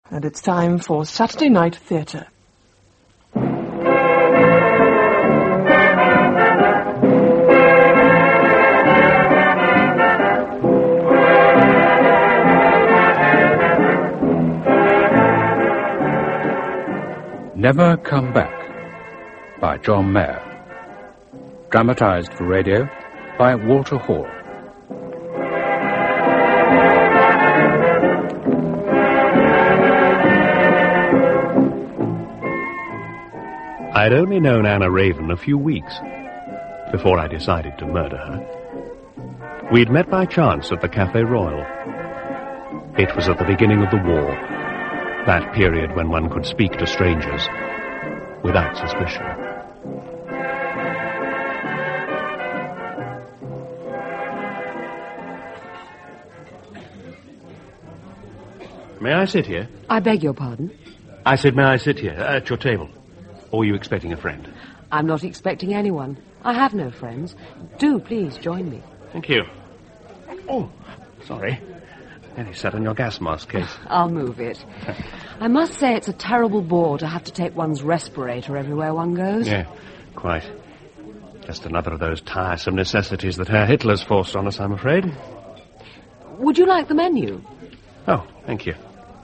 and it's time for Saturday Night Theatre. Never Come Back by John Mayer. Dramatised for radio by Walter Hall. I'd only known Anna Raven a few weeks before I decided to murder her. We'd met by chance at the Café Royal. It was at the beginning of the war, that period when one could speak to strangers without suspicion. May I sit here? I beg your pardon? I said, may I sit here at your table? Or are you expecting a friend? I'm not expecting anyone. I have no friends. Do please join me. Thank you. Oh, sorry. Nearly sat on your gas mask case. I'll move it. I must say it's a terrible bore to have to take one's respirator everywhere one goes. Yeah, quite. Just another of those tiresome necessities that Herr Hitler's forced on us, I'm afraid. Would you like the menu? Oh, thank you.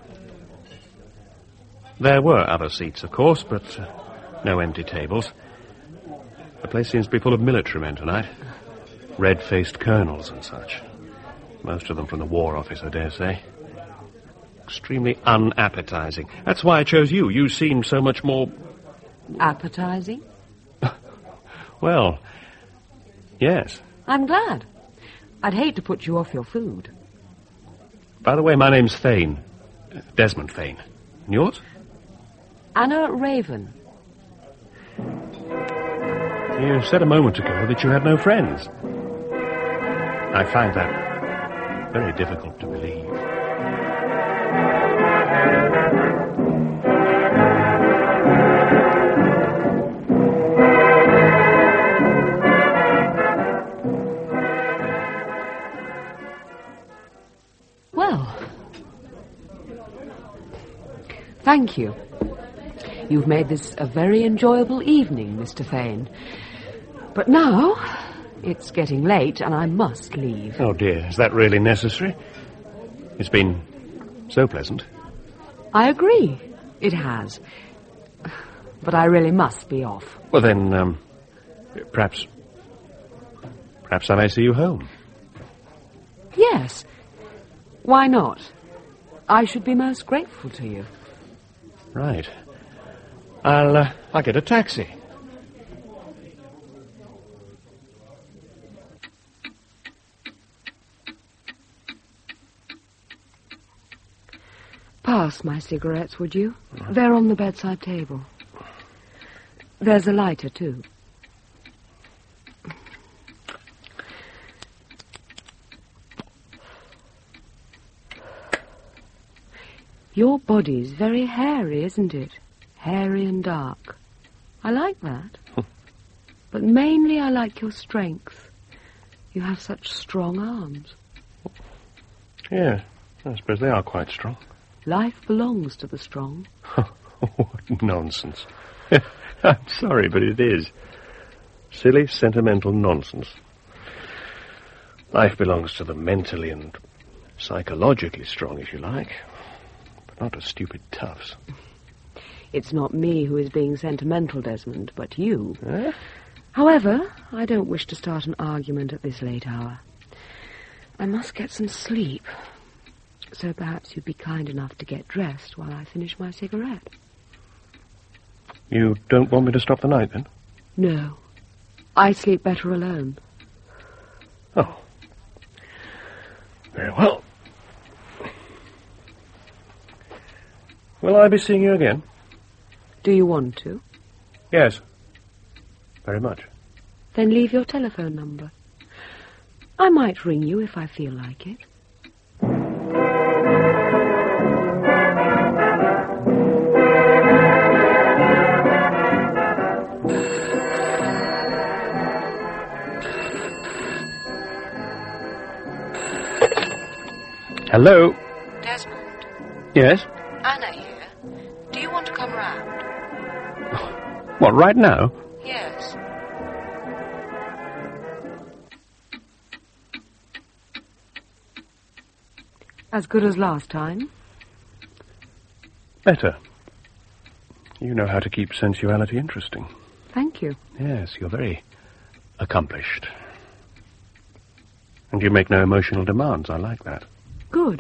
There were other seats, of course, but no empty tables. The place seems to be full of military men tonight. Red-faced colonels and such. Most of them from the War Office, I dare say. Extremely unappetizing. That's why I chose you. You seem so much more... Appetizing? Well, yes. I'm glad. I'd hate to put you off your food. By the way, my name's Fane. Desmond Fane. And yours? Anna Raven. You said a moment ago that you had no friends. I find that very difficult to believe. Well, thank you. You've made this a very enjoyable evening, Mr. Fane. But now, it's getting late and I must leave. Oh, dear. Is that really necessary? It's been so pleasant. I agree. It has. But I really must be off. Well, then, perhaps I may see you home. Yes. Why not? I should be most grateful to you. Right. I'll get a taxi. Pass my cigarettes, would you? They're on the bedside table. There's a lighter, too. Your body's very hairy, isn't it? Hairy and dark. I like that. But mainly I like your strength. You have such strong arms. Yeah, I suppose they are quite strong. Life belongs to the strong. What nonsense. I'm sorry, but it is. Silly, sentimental nonsense. Life belongs to the mentally and psychologically strong, if you like, but not to stupid toughs. It's not me who is being sentimental, Desmond, but you. Eh? However, I don't wish to start an argument at this late hour. I must get some sleep. So perhaps you'd be kind enough to get dressed while I finish my cigarette. You don't want me to stop the night, then? No. I sleep better alone. Oh. Very well. Will I be seeing you again? Do you want to? Yes. Very much. Then leave your telephone number. I might ring you if I feel like it. Hello? Desmond. Yes? Anna here. to come round? What, right now? Yes. As good as last time? Better. You know how to keep sensuality interesting. Thank you. Yes, you're very accomplished. And you make no emotional demands. I like that. Good.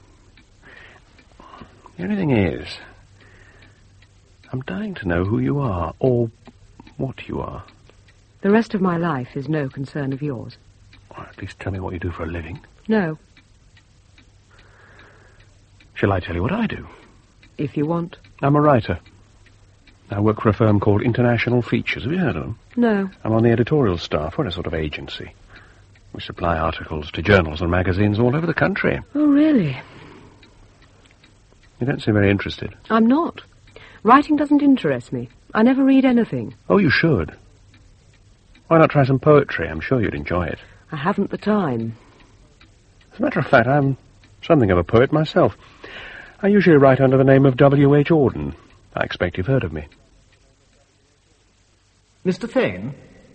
The only thing is, I'm dying to know who you are, or what you are. The rest of my life is no concern of yours. Or at least tell me what you do for a living. No, Shall I tell you what I do? if you want. I'm a writer. I work for a firm called International Features. Have you heard of them? No. I'm on the editorial staff. We're a sort of agency. We supply articles to journals and magazines all over the country. Oh, really? You don't seem very interested. I'm not. Writing doesn't interest me. I never read anything. Oh, you should. Why not try some poetry? I'm sure you'd enjoy it. I haven't the time. As a matter of fact, I'm something of a poet myself. I usually write under the name of W.H. Auden. I expect you've heard of me. Mr. Thane?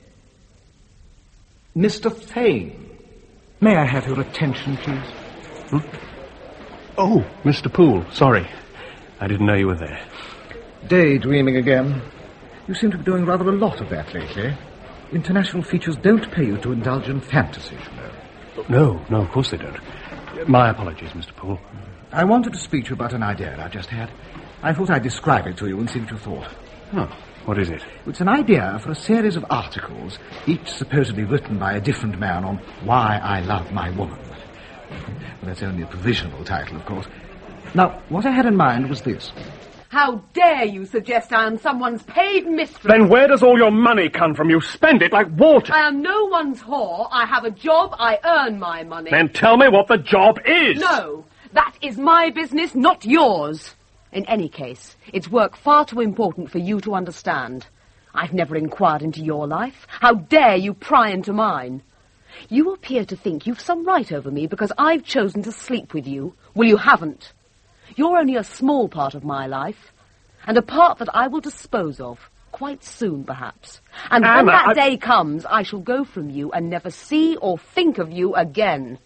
Mr. Thane? May I have your attention, please? Oh, Mr. Poole. Sorry. I didn't know you were there. Daydreaming again. You seem to be doing rather a lot of that lately. International Features don't pay you to indulge in fantasies, you know. No, of course they don't. My apologies, Mr. Poole. I wanted to speak to you about an idea I just had. I thought I'd describe it to you and see what you thought. Oh, what is it? It's an idea for a series of articles, each supposedly written by a different man on why I love my woman. Well, that's only a provisional title, of course. Now, what I had in mind was this. How dare you suggest I am someone's paid mistress? Then where does all your money come from? You spend it like water. I am no one's whore. I have a job. I earn my money. Then tell me what the job is. No, that is my business, not yours. In any case, it's work far too important for you to understand. I've never inquired into your life. How dare you pry into mine? You appear to think you've some right over me because I've chosen to sleep with you. Well, you haven't. You're only a small part of my life, and a part that I will dispose of, quite soon, perhaps. And when Anna, that day comes, I shall go from you and never see or think of you again.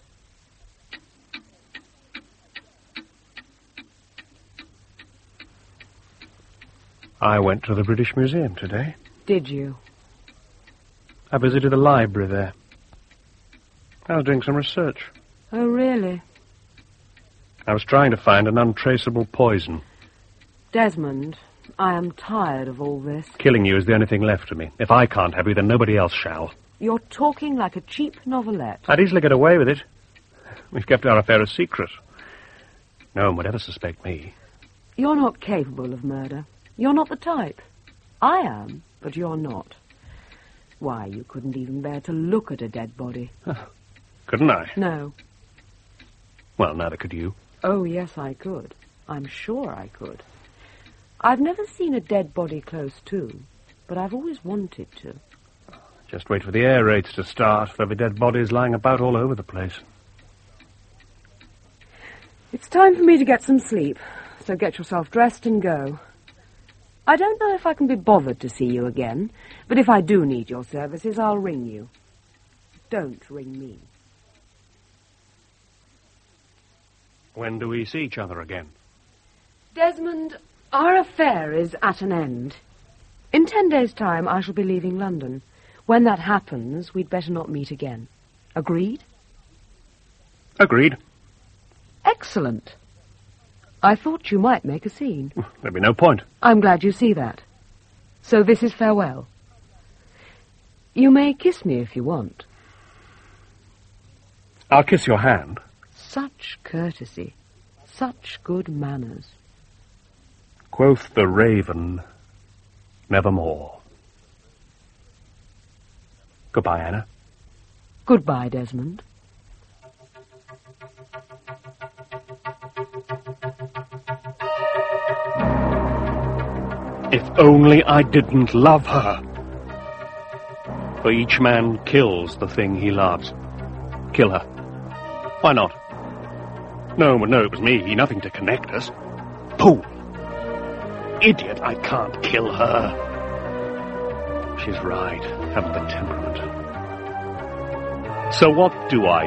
I went to the British Museum today. Did you? I visited the library there. I was doing some research. Oh, really? I was trying to find an untraceable poison. Desmond, I am tired of all this. Killing you is the only thing left to me. If I can't have you, then nobody else shall. You're talking like a cheap novelette. I'd easily get away with it. We've kept our affair a secret. No one would ever suspect me. You're not capable of murder. You're not the type. I am, but you're not. Why, you couldn't even bear to look at a dead body. Couldn't I? No. Well, neither could you. Oh, yes, I could. I'm sure I could. I've never seen a dead body close to, but I've always wanted to. Just wait for the air raids to start. There'll be dead bodies lying about all over the place. It's time for me to get some sleep, so get yourself dressed and go. I don't know if I can be bothered to see you again, but if I do need your services, I'll ring you. Don't ring me. When do we see each other again? Desmond, our affair is at an end. In 10 days' time, I shall be leaving London. When that happens, we'd better not meet again. Agreed? Agreed. Excellent. I thought you might make a scene. There'd be no point. I'm glad you see that. So this is farewell. You may kiss me if you want. I'll kiss your hand. Such courtesy. Such good manners. Quoth the raven, nevermore. Goodbye, Anna. Goodbye, Desmond. If only I didn't love her. For each man kills the thing he loves. Kill her. Why not? No one would know it was me. Nothing to connect us. Poole. idiot. I can't kill her. She's right. Haven't the temperament. So what do I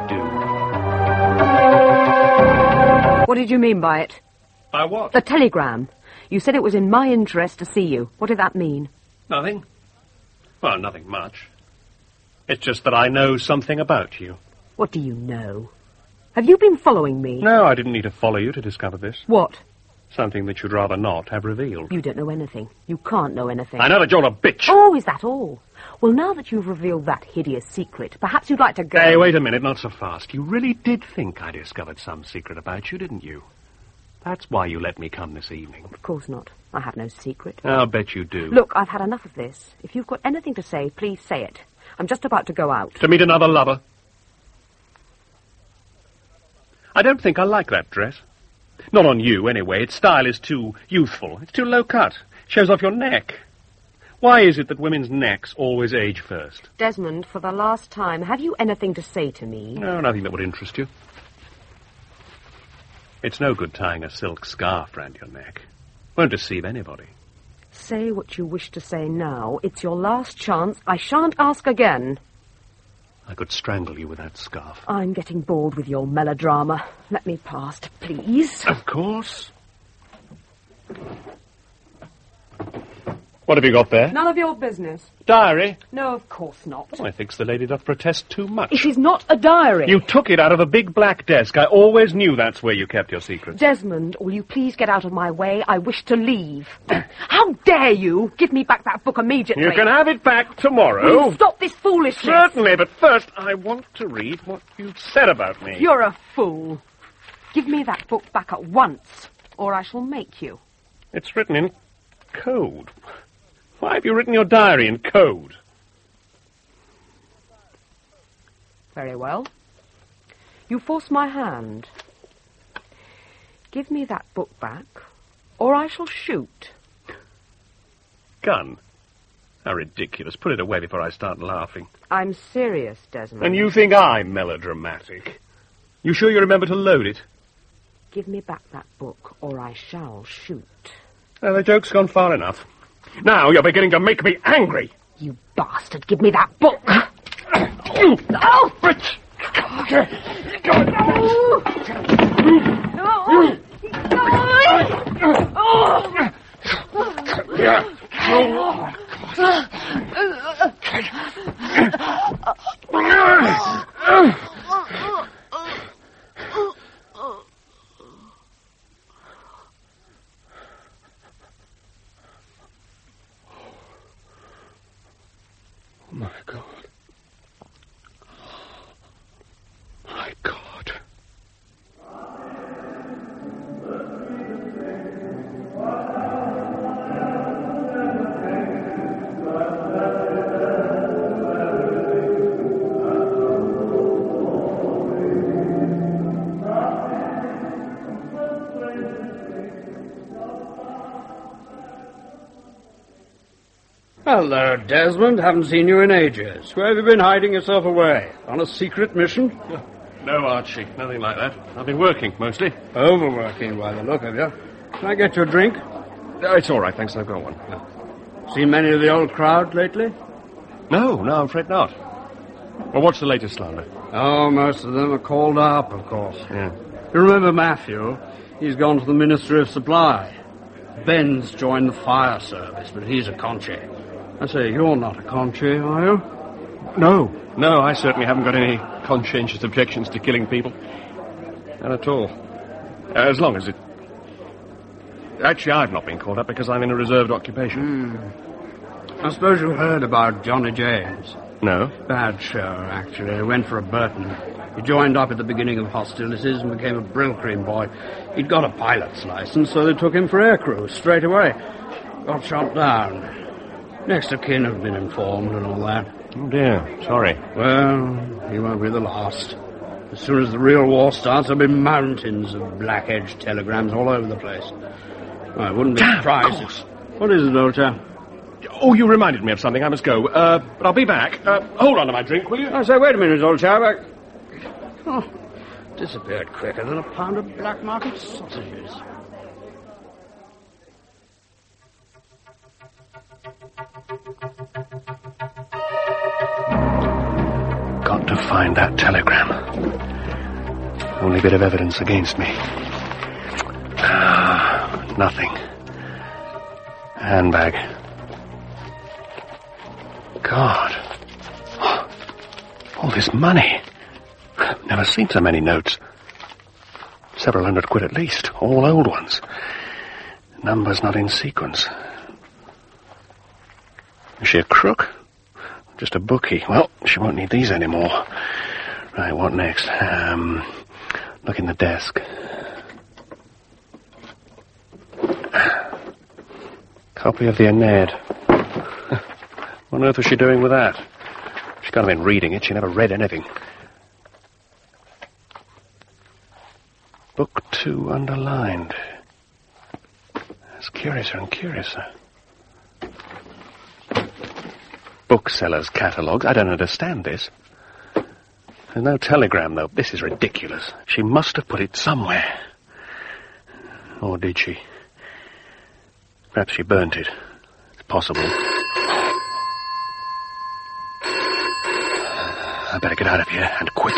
do? What did you mean by it? By what? The telegram. You said it was in my interest to see you. What did that mean? Nothing. Well, nothing much. It's just that I know something about you. What do you know? Have you been following me? No, I didn't need to follow you to discover this. What? Something that you'd rather not have revealed. You don't know anything. You can't know anything. I know that you're a bitch. Oh, is that all? Well, now that you've revealed that hideous secret, perhaps you'd like to go... Hey, wait a minute, not so fast. You really did think I discovered some secret about you, didn't you? That's why you let me come this evening. Of course not. I have no secret. I'll bet you do. Look, I've had enough of this. If you've got anything to say, please say it. I'm just about to go out. To meet another lover? I don't think I like that dress. Not on you, anyway. Its style is too youthful. It's too low cut. Shows off your neck. Why is it that women's necks always age first? Desmond, for the last time, have you anything to say to me? No, nothing that would interest you. It's no good tying a silk scarf round your neck. Won't deceive anybody. Say what you wish to say now. It's your last chance. I shan't ask again. I could strangle you with that scarf. I'm getting bored with your melodrama. Let me past, please. Of course. What have you got there? None of your business. Diary? No, of course not. Oh, methinks the lady doth protest too much. It is not a diary. You took it out of a big black desk. I always knew that's where you kept your secrets. Desmond, will you please get out of my way? I wish to leave. How dare you? Give me back that book immediately. You can have it back tomorrow. Will you stop this foolishness? Certainly, but first I want to read what you've said about me. You're a fool. Give me that book back at once, or I shall make you. It's written in code. Why have you written your diary in code? Very well. You force my hand. Give me that book back, or I shall shoot. Gun? How ridiculous. Put it away before I start laughing. I'm serious, Desmond. And you think I'm melodramatic? You sure you remember to load it? Give me back that book, or I shall shoot. The joke's gone far enough. Now you're beginning to make me angry. You bastard, give me that book. Oh! Bitch! My God. My God. Hello, Desmond. Haven't seen you in ages. Where have you been hiding yourself away? On a secret mission? No, Archie. Nothing like that. I've been working, mostly. Overworking, by the look of you. Can I get you a drink? It's all right, thanks. I've got one. Seen many of the old crowd lately? No, I'm afraid not. Well, what's the latest slander? Oh, most of them are called up, of course. Yeah. You remember Matthew? He's gone to the Ministry of Supply. Ben's joined the fire service, but he's a conche. I say, you're not a conche, are you? No, I certainly haven't got any conscientious objections to killing people. Not at all. As long as it... Actually, I've not been called up because I'm in a reserved occupation. I suppose you heard about Johnny James. No? Bad show, actually. He went for a Burton. He joined up at the beginning of hostilities and became a Brylcreem boy. He'd got a pilot's license, so they took him for aircrew straight away. Got shot down. Next of kin have been informed and all that. Oh, dear. Sorry. Well, he won't be the last. As soon as the real war starts, there'll be mountains of black-edged telegrams all over the place. I wouldn't be surprised. Of course. What is it, old chap? Oh, you reminded me of something. I must go. But I'll be back. Hold on to my drink, will you? I say, wait a minute, old chap. Disappeared quicker than a pound of black market sausages. find that telegram. Only bit of evidence against me. Nothing. Handbag. God. All this money. Never seen so many notes. Several £100 at least. All old ones. Numbers not in sequence. Is she a crook? Just a bookie. Well, she won't need these anymore. Right, what next? Look in the desk. Copy of the Aeneid. What on earth was she doing with that? She can't have been reading it. She never read anything. Book 2 underlined. It's curiouser and curiouser. Booksellers' catalogues. I don't understand this. There's no telegram, though. This is ridiculous. She must have put it somewhere. Or did she? Perhaps she burnt it. It's possible. I better get out of here, and quick.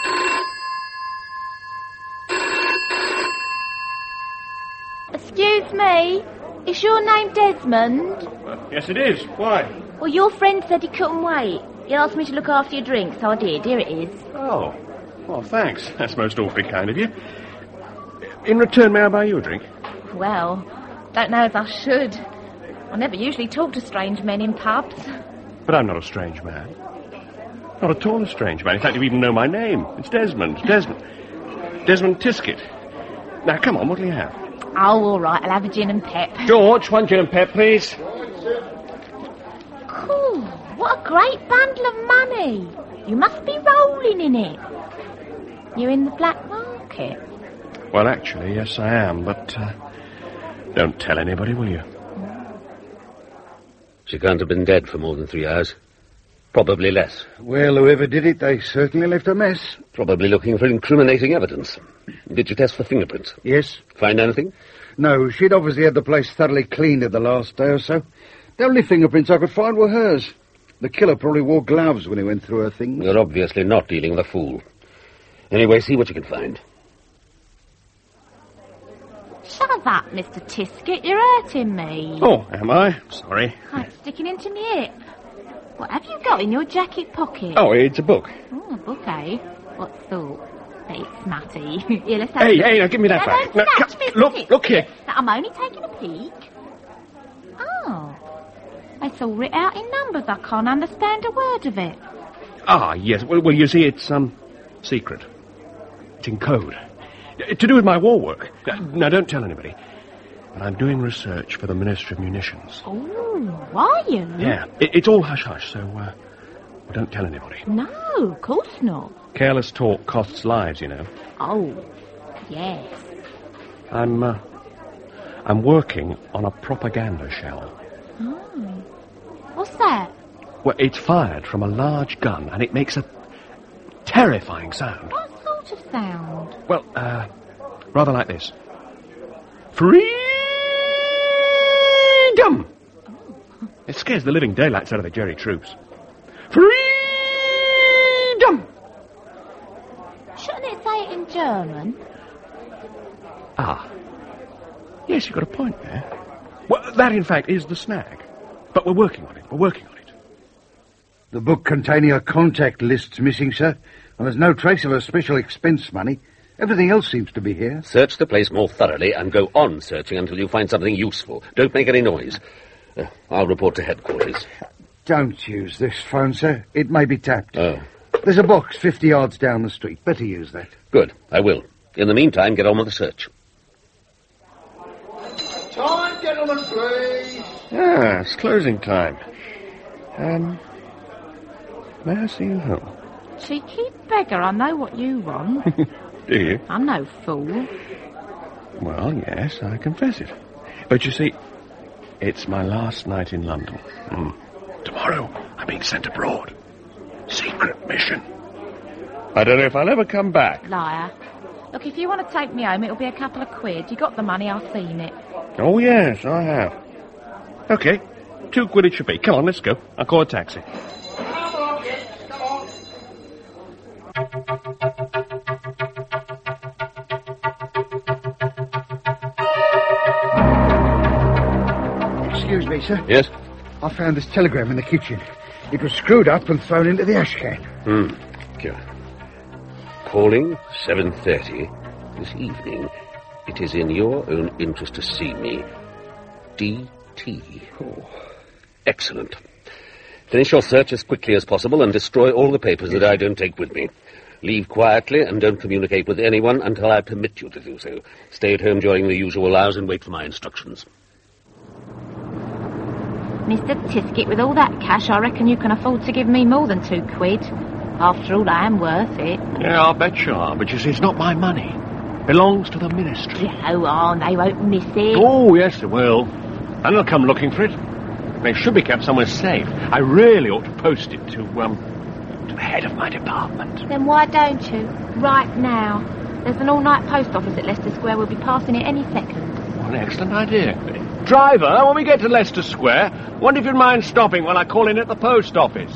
Excuse me, is your name Desmond? Yes, it is. Why? Well, your friend said he couldn't wait. He asked me to look after your drink, so I did. Here it is. Oh. Well, thanks. That's most awfully kind of you. In return, may I buy you a drink? Well, don't know if I should. I never usually talk to strange men in pubs. But I'm not a strange man. Not at all a strange man. In fact, you even know my name. It's Desmond. Desmond Tisket. Now, come on, what'll you have? Oh, all right, I'll have a gin and pep. George, 1 gin and pep, please. Cool. What a great bundle of money. You must be rolling in it. You're in the black market? Well, actually, yes, I am, but don't tell anybody, will you? She can't have been dead for more than 3 hours. Probably less. Well, whoever did it, they certainly left a mess. Probably looking for incriminating evidence. Did you test for fingerprints? Yes. Find anything? No, she'd obviously had the place thoroughly cleaned in the last day or so. The only fingerprints I could find were hers. The killer probably wore gloves when he went through her things. You're obviously not dealing with a fool. Anyway, see what you can find. Shut up, Mr. Tisket. You're hurting me. Oh, am I? Sorry. Oh, it's sticking into me hip. What have you got in your jacket pocket? Oh, it's a book. Oh, a book, eh? What sort? It's smutty. Here, let's have a Hey, look. hey, now give me that back. Don't touch No, me, look, Tisket. look here. I'm only taking a peek. Oh. It's all written out in numbers. I can't understand a word of it. Ah, yes. Well, you see, it's, secret. It's in code. To do with my war work. Now, don't tell anybody. But I'm doing research for the Ministry of Munitions. Oh, are you? Yeah. It's all hush-hush, so, don't tell anybody. No, of course not. Careless talk costs lives, you know. Oh, yes. I'm working on a propaganda shell. Oh. What's that? Well, it's fired from a large gun, and it makes a terrifying sound. What sort of sound? Well, rather like this. Freedom! It scares the living daylights out of the Jerry troops. Freedom! Shouldn't it say it in German? Ah. Yes, you've got a point there. Well, that, in fact, is the snag. But we're working on it. The book containing her contact list's missing, sir. And there's no trace of her special expense money. Everything else seems to be here. Search the place more thoroughly and go on searching until you find something useful. Don't make any noise. I'll report to headquarters. Don't use this phone, sir. It may be tapped. Oh. There's a box 50 yards down the street. Better use that. Good, I will. In the meantime, get on with the search. Time, gentlemen, please. Ah, it's closing time. May I see you home? Cheeky beggar, I know what you want. Do you? I'm no fool. Well, yes, I confess it. But you see, it's my last night in London. Tomorrow, I'm being sent abroad. Secret mission. I don't know if I'll ever come back. Liar. Look, if you want to take me home, it'll be a couple of quid. You got the money, I've seen it. Oh, yes, I have. OK, £2 it should be. Come on, let's go. I'll call a taxi. Excuse me, sir. Yes? I found this telegram in the kitchen. It was screwed up and thrown into the ash can. Sure. Calling 7:30 this evening. It is in your own interest to see me. D.T. Oh, excellent. Finish your search as quickly as possible and destroy all the papers that I don't take with me. Leave quietly and don't communicate with anyone until I permit you to do so. Stay at home during the usual hours and wait for my instructions. Mr. Tiskett, with all that cash, I reckon you can afford to give me more than £2. After all, I am worth it. Yeah, I'll bet you are, but you see, it's not my money. It belongs to the ministry. They won't miss it. Oh, yes, they will. And they'll come looking for it. They should be kept somewhere safe. I really ought to post it to the head of my department. Then why don't you? Right now. There's an all-night post office at Leicester Square. We'll be passing it any second. What an excellent idea. Driver, when we get to Leicester Square, wonder if you'd mind stopping while I call in at the post office.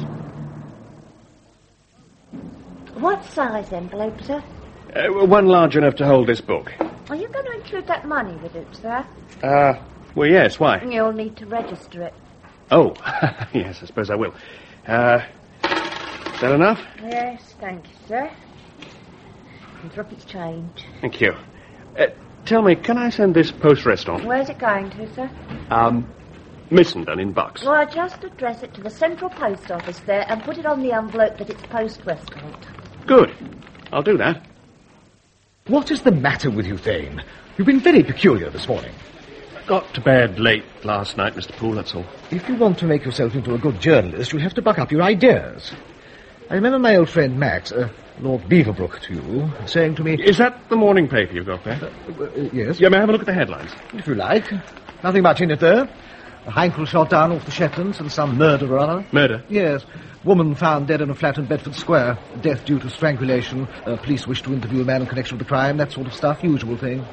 What size envelope, sir? One large enough to hold this book. Are you going to include that money with it, sir? Well, yes, why? You'll need to register it. Oh, yes, I suppose I will. Is that enough? Yes, thank you, sir. And drop its change. Thank you. Tell me, can I send this post restaurant? Where's it going to, sir? Missenden in Bucks. Well, just address it to the Central Post Office there and put it on the envelope that it's post restaurant. Good. I'll do that. What is the matter with you, Thane? You've been very peculiar this morning. Got to bed late last night, Mr. Poole, that's all. If you want to make yourself into a good journalist, you have to buck up your ideas. I remember my old friend Max, Lord Beaverbrook to you, saying to me... Is that the morning paper you've got there? Yes. Yeah, may I have a look at the headlines? If you like. Nothing much in it, though. A Heinkel shot down off the Shetlands and some murder or other. Murder? Yes. Woman found dead in a flat in Bedford Square. Death due to strangulation. Police wish to interview a man in connection with the crime. That sort of stuff. Usual thing.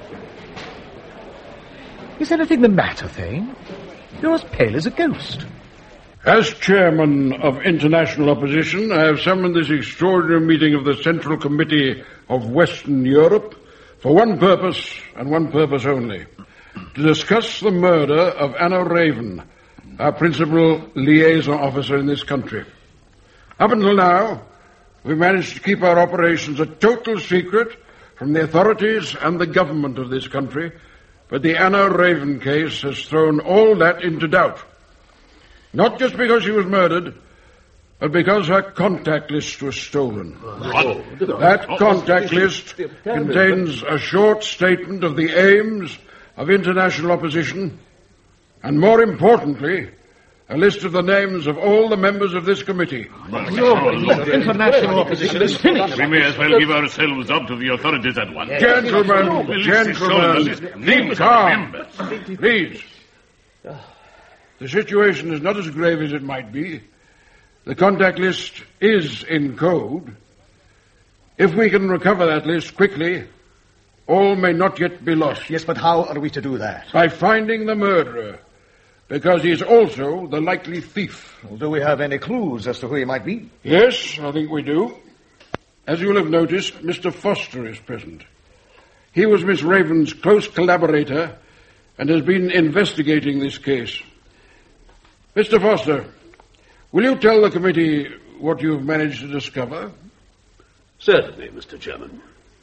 Is anything the matter, Thane? You're as pale as a ghost. As chairman of international opposition, I have summoned this extraordinary meeting of the Central Committee of Western Europe for one purpose and one purpose only. To discuss the murder of Anna Raven, our principal liaison officer in this country. Up until now, we managed to keep our operations a total secret from the authorities and the government of this country, but the Anna Raven case has thrown all that into doubt. Not just because she was murdered, but because her contact list was stolen. What? That contact list contains a short statement of the aims of international opposition, and more importantly, a list of the names of all the members of this committee. International opposition is finished. We may as well give ourselves up to the authorities at once. Gentlemen, calm. Please. The situation is not as grave as it might be. The contact list is in code. If we can recover that list quickly, all may not yet be lost. Yes, but how are we to do that? By finding the murderer, because he is also the likely thief. Well, do we have any clues as to who he might be? Yes, I think we do. As you will have noticed, Mr. Foster is present. He was Miss Raven's close collaborator and has been investigating this case. Mr. Foster, will you tell the committee what you've managed to discover? Certainly, Mr. Chairman.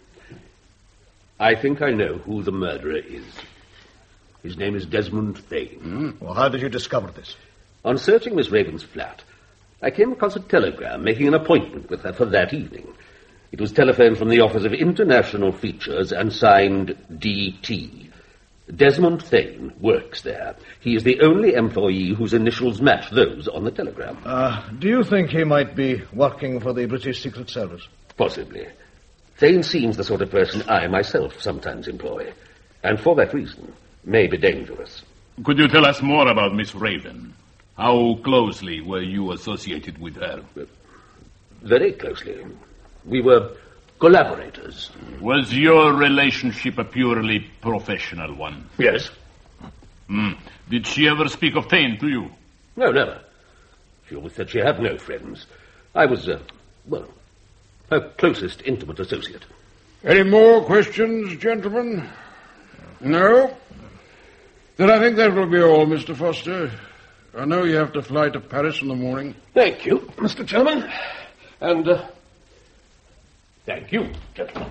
I think I know who the murderer is. His name is Desmond Thane. Well, how did you discover this? On searching Miss Raven's flat, I came across a telegram making an appointment with her for that evening. It was telephoned from the Office of International Features and signed D.T. Desmond Thane works there. He is the only employee whose initials match those on the telegram. Do you think he might be working for the British Secret Service? Possibly. Thane seems the sort of person I myself sometimes employ, and for that reason may be dangerous. Could you tell us more about Miss Raven? How closely were you associated with her? Very closely. We were collaborators. Was your relationship a purely professional one? Yes. Did she ever speak of Thane to you? No, never. She always said she had no friends. I was, her closest intimate associate. Any more questions, gentlemen? No? Then I think that will be all, Mr. Foster. I know you have to fly to Paris in the morning. Thank you, Mr. Chairman. And, thank you, gentlemen.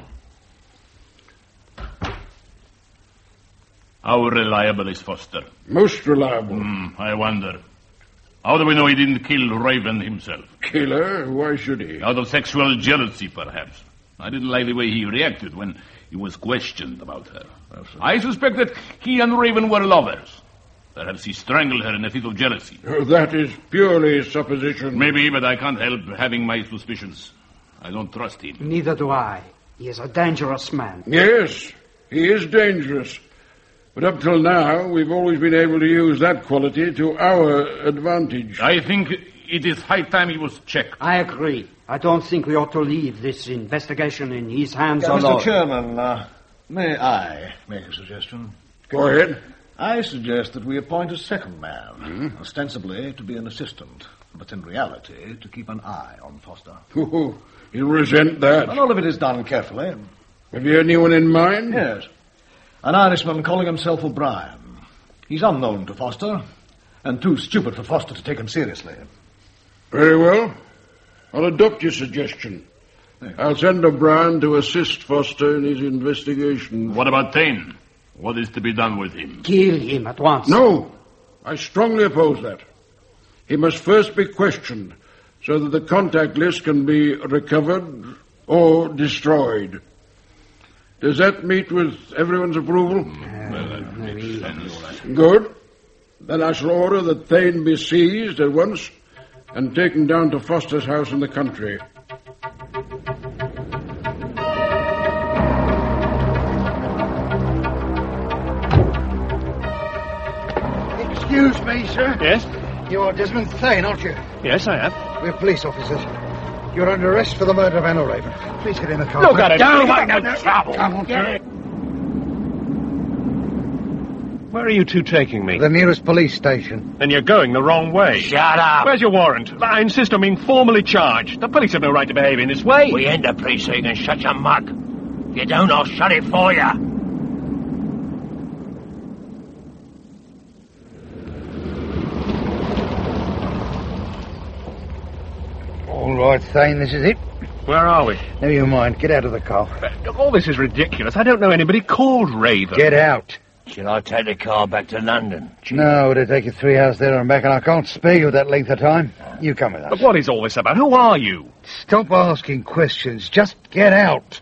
How reliable is Foster? Most reliable. I wonder. How do we know he didn't kill Raven himself? Killer? Why should he? Out of sexual jealousy, perhaps. I didn't like the way he reacted when he was questioned about her. I suspect that he and Raven were lovers. Perhaps he strangled her in a fit of jealousy. Oh, that is purely supposition. Maybe, but I can't help having my suspicions. I don't trust him. Neither do I. He is a dangerous man. Yes, he is dangerous. But up till now, we've always been able to use that quality to our advantage. I think it is high time he was checked. I agree. I don't think we ought to leave this investigation in his hands alone. Mr. Chairman, may I make a suggestion? Go ahead. I suggest that we appoint a second man, ostensibly to be an assistant, but in reality to keep an eye on Foster. Oh, you resent that. And all of it is done carefully. Have you anyone in mind? Yes. An Irishman calling himself O'Brien. He's unknown to Foster, and too stupid for Foster to take him seriously. Very well. I'll adopt your suggestion. I'll send O'Brien to assist Foster in his investigation. What about Thane? What is to be done with him? Kill him at once. No, I strongly oppose that. He must first be questioned so that the contact list can be recovered or destroyed. Does that meet with everyone's approval? Well, that makes sense. Good. Then I shall order that Thane be seized at once and taken down to Foster's house in the country. Excuse me, sir. Yes? You're Desmond Thane, aren't you? Yes, I am. We're police officers. You're under arrest for the murder of Anna Raven. Please get in the car. Look at it. Don't make no trouble. Come on, sir. Where are you two taking me? The nearest police station. Then you're going the wrong way. Shut up. Where's your warrant? I insist on being formally charged. The police have no right to behave in this way. We end the precinct and shut your mug. If you don't, I'll shut it for you. All right, Thane, this is it. Where are we? Never you mind. Get out of the car. Look, all this is ridiculous. I don't know anybody called Raven. Get out. Shall I take the car back to London? No, it'll take you 3 hours there and back, and I can't spare you that length of time. You come with us. But what is all this about? Who are you? Stop asking questions. Just get out.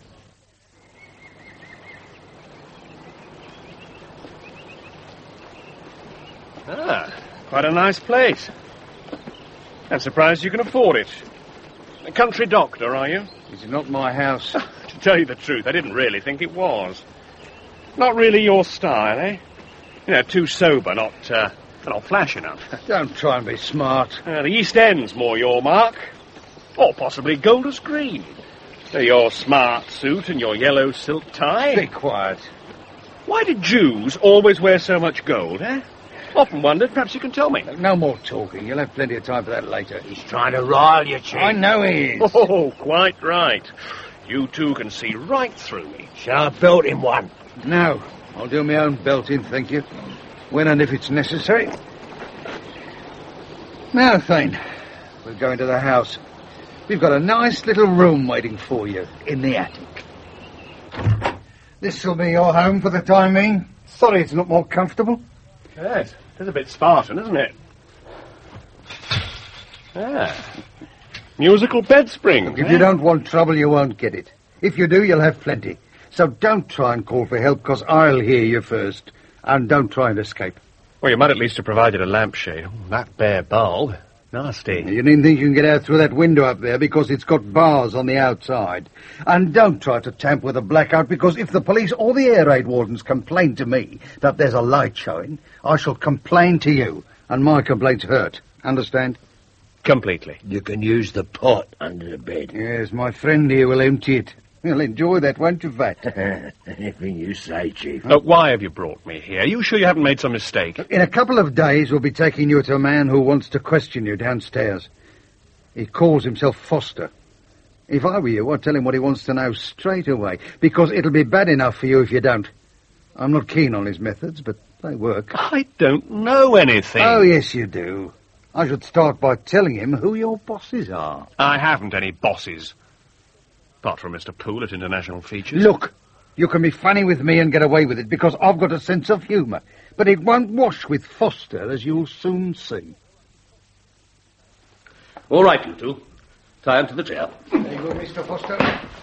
Ah, quite a nice place. I'm surprised you can afford it. A country doctor, are you? It's not my house. To tell you the truth, I didn't really think it was. Not really your style, eh? You know, too sober, not flash enough. Don't try and be smart. The East End's more your mark. Or possibly Golders Green. Your smart suit and your yellow silk tie. Be quiet. Why did Jews always wear so much gold, eh? Often wondered, perhaps you can tell me. No more talking. You'll have plenty of time for that later. He's trying to rile you, Chief. I know he is. Oh, quite right. You two can see right through me. Shall I belt him one? No, I'll do my own belting, thank you. When and if it's necessary. Now, Thane, we'll go into the house. We've got a nice little room waiting for you in the attic. This'll be your home for the time being. Sorry it's not more comfortable. Yes, it's a bit Spartan, isn't it? Ah. Musical bed spring. Look, if you don't want trouble, you won't get it. If you do, you'll have plenty. So don't try and call for help, because I'll hear you first. And don't try and escape. Well, you might at least have provided a lampshade. Oh, that bare bulb. Nasty. You needn't think you can get out through that window up there, because it's got bars on the outside. And don't try to tamper with a blackout, because if the police or the air raid wardens complain to me that there's a light showing, I shall complain to you. And my complaints hurt. Understand? Completely. You can use the pot under the bed. Yes, my friend here will empty it. You'll enjoy that, won't you, Vat? Anything you say, Chief. Look, why have you brought me here? Are you sure you haven't made some mistake? In a couple of days, we'll be taking you to a man who wants to question you downstairs. He calls himself Foster. If I were you, I'd tell him what he wants to know straight away, because it'll be bad enough for you if you don't. I'm not keen on his methods, but They work. I don't know anything. Oh, yes, you do. I should start by telling him who your bosses are. I haven't any bosses. Apart from Mr. Poole at International Features. Look, you can be funny with me and get away with it because I've got a sense of humour. But it won't wash with Foster, as you'll soon see. All right, you two. Tie him to the chair. Very good, Mr. Foster.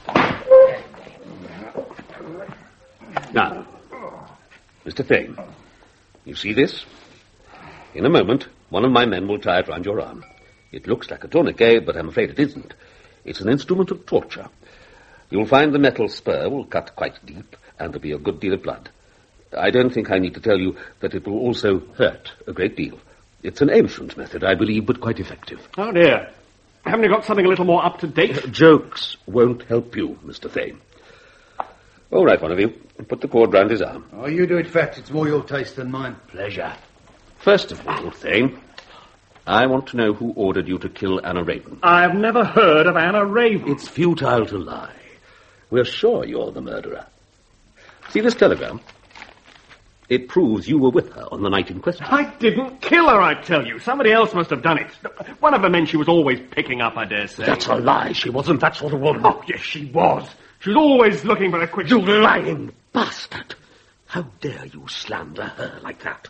Now, Mr. Thane, you see this? In a moment, one of my men will tie it round your arm. It looks like a tourniquet, but I'm afraid it isn't. It's an instrument of torture. You'll find the metal spur will cut quite deep, and there'll be a good deal of blood. I don't think I need to tell you that it will also hurt a great deal. It's an ancient method, I believe, but quite effective. Oh, dear. Haven't you got something a little more up-to-date? Jokes won't help you, Mr. Thane. All right, one of you. Put the cord round his arm. Oh, you do it, Fat. It's more your taste than mine. Pleasure. First of all, Thane, I want to know who ordered you to kill Anna Raven. I've never heard of Anna Raven. It's futile to lie. We're sure you're the murderer. See this telegram? It proves you were with her on the night in question. I didn't kill her, I tell you. Somebody else must have done it. One of the men she was always picking up, I dare say. That's a lie. She wasn't that sort of woman. Oh, yes, she was. She was always looking for a quick... You lying bastard. How dare you slander her like that?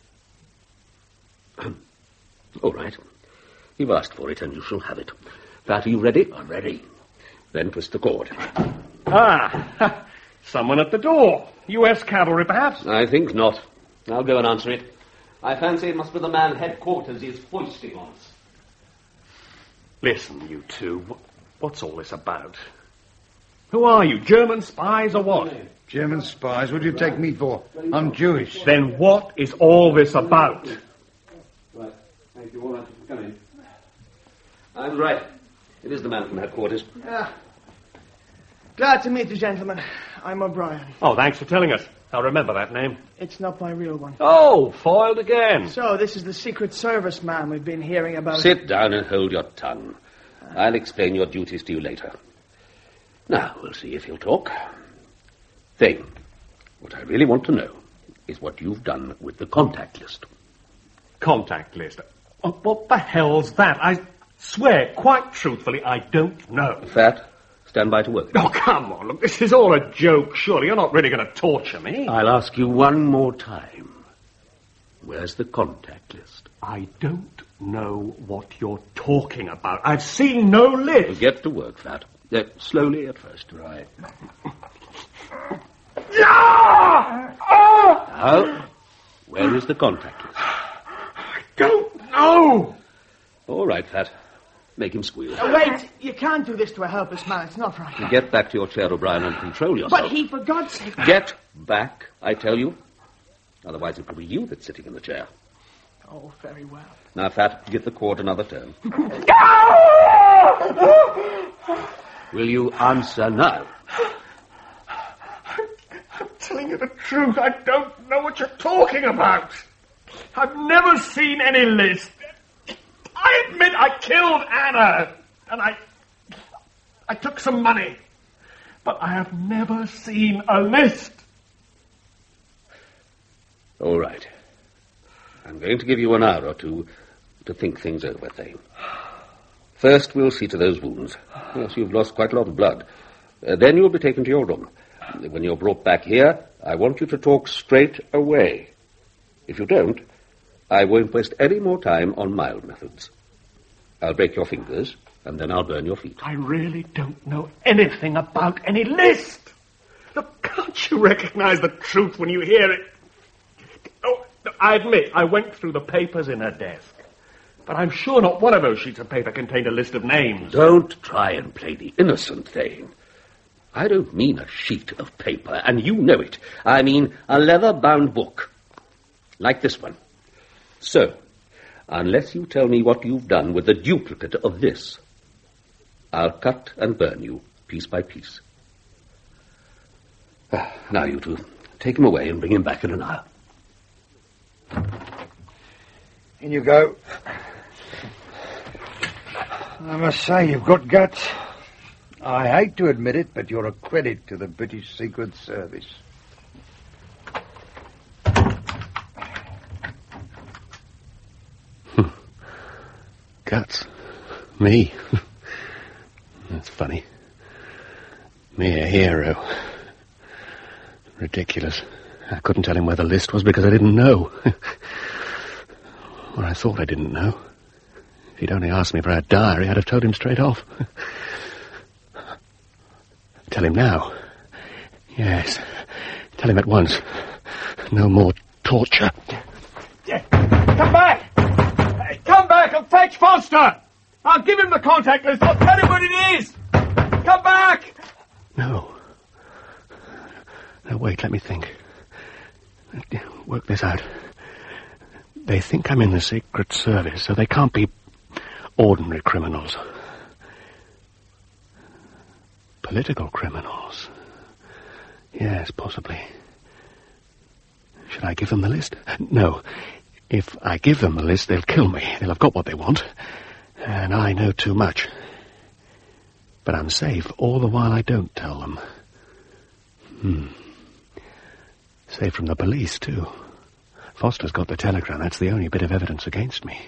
All right. You've asked for it, and you shall have it. Fat, are you ready? I'm ready. Then twist the cord. Ah, someone at the door. U.S. cavalry, perhaps? I think not. I'll go and answer it. I fancy it must be the man headquarters is foisting on us. Listen, you two. What's all this about? Who are you, German spies or what? German spies? What do you take me for? I'm Jewish. Then what is all this about? Right. Thank you all right for coming. I was right. It is the man from headquarters. Glad to meet you, gentlemen. I'm O'Brien. Oh, thanks for telling us. I'll remember that name. It's not my real one. Oh, foiled again. So, this is the Secret Service man we've been hearing about. Sit down and hold your tongue. I'll explain your duties to you later. Now, we'll see if he'll talk. Thane, what I really want to know is what you've done with the contact list. Contact list? Oh, what the hell's that? I swear, quite truthfully, I don't know. Fat, stand by to work. Oh, come on. Look, this is all a joke, surely. You're not really going to torture me. I'll ask you one more time. Where's the contact list? I don't know what you're talking about. I've seen no list. Well, get to work, Fat. Slowly at first. Right. Now, where is the contact list? I don't know. All right, Fat. Make him squeal. Wait, you can't do this to a helpless man. It's not right. Get back to your chair, O'Brien, and control yourself. But he, for God's sake... Get back, I tell you. Otherwise it will be you that's sitting in the chair. Oh, very well. Now, Fat, give the cord another turn. Will you answer now? I'm telling you the truth. I don't know what you're talking about. I've never seen any list. I admit I killed Anna, and I took some money. But I have never seen a list. All right. I'm going to give you an hour or two to think things over, Thane. First, we'll see to those wounds. Yes, you've lost quite a lot of blood. Then you'll be taken to your room. When you're brought back here, I want you to talk straight away. If you don't, I won't waste any more time on mild methods. I'll break your fingers, and then I'll burn your feet. I really don't know anything about any list. Look, can't you recognize the truth when you hear it? Oh, I admit, I went through the papers in her desk. But I'm sure not one of those sheets of paper contained a list of names. Don't try and play the innocent, Thane. I don't mean a sheet of paper, and you know it. I mean a leather-bound book, like this one. So, unless you tell me what you've done with the duplicate of this, I'll cut and burn you piece by piece. Now, you two, take him away and bring him back in an hour. In you go. I must say, you've got guts. I hate to admit it, but you're a credit to the British Secret Service. Guts. Me. That's funny. Me, a hero. Ridiculous. I couldn't tell him where the list was because I didn't know. Or I thought I didn't know. If he'd only asked me for a diary, I'd have told him straight off. Tell him now. Yes. Tell him at once. No more torture. Come back! Come back and fetch Foster! I'll give him the contact list. I'll tell him what it is! Come back! No. No, wait, let me think. Work this out. They think I'm in the Secret Service, so they can't be ordinary criminals. Political criminals. Yes, possibly. Should I give them the list? No. If I give them the list, they'll kill me. They'll have got what they want. And I know too much. But I'm safe all the while I don't tell them. Safe from the police, too. Foster's got the telegram. That's the only bit of evidence against me.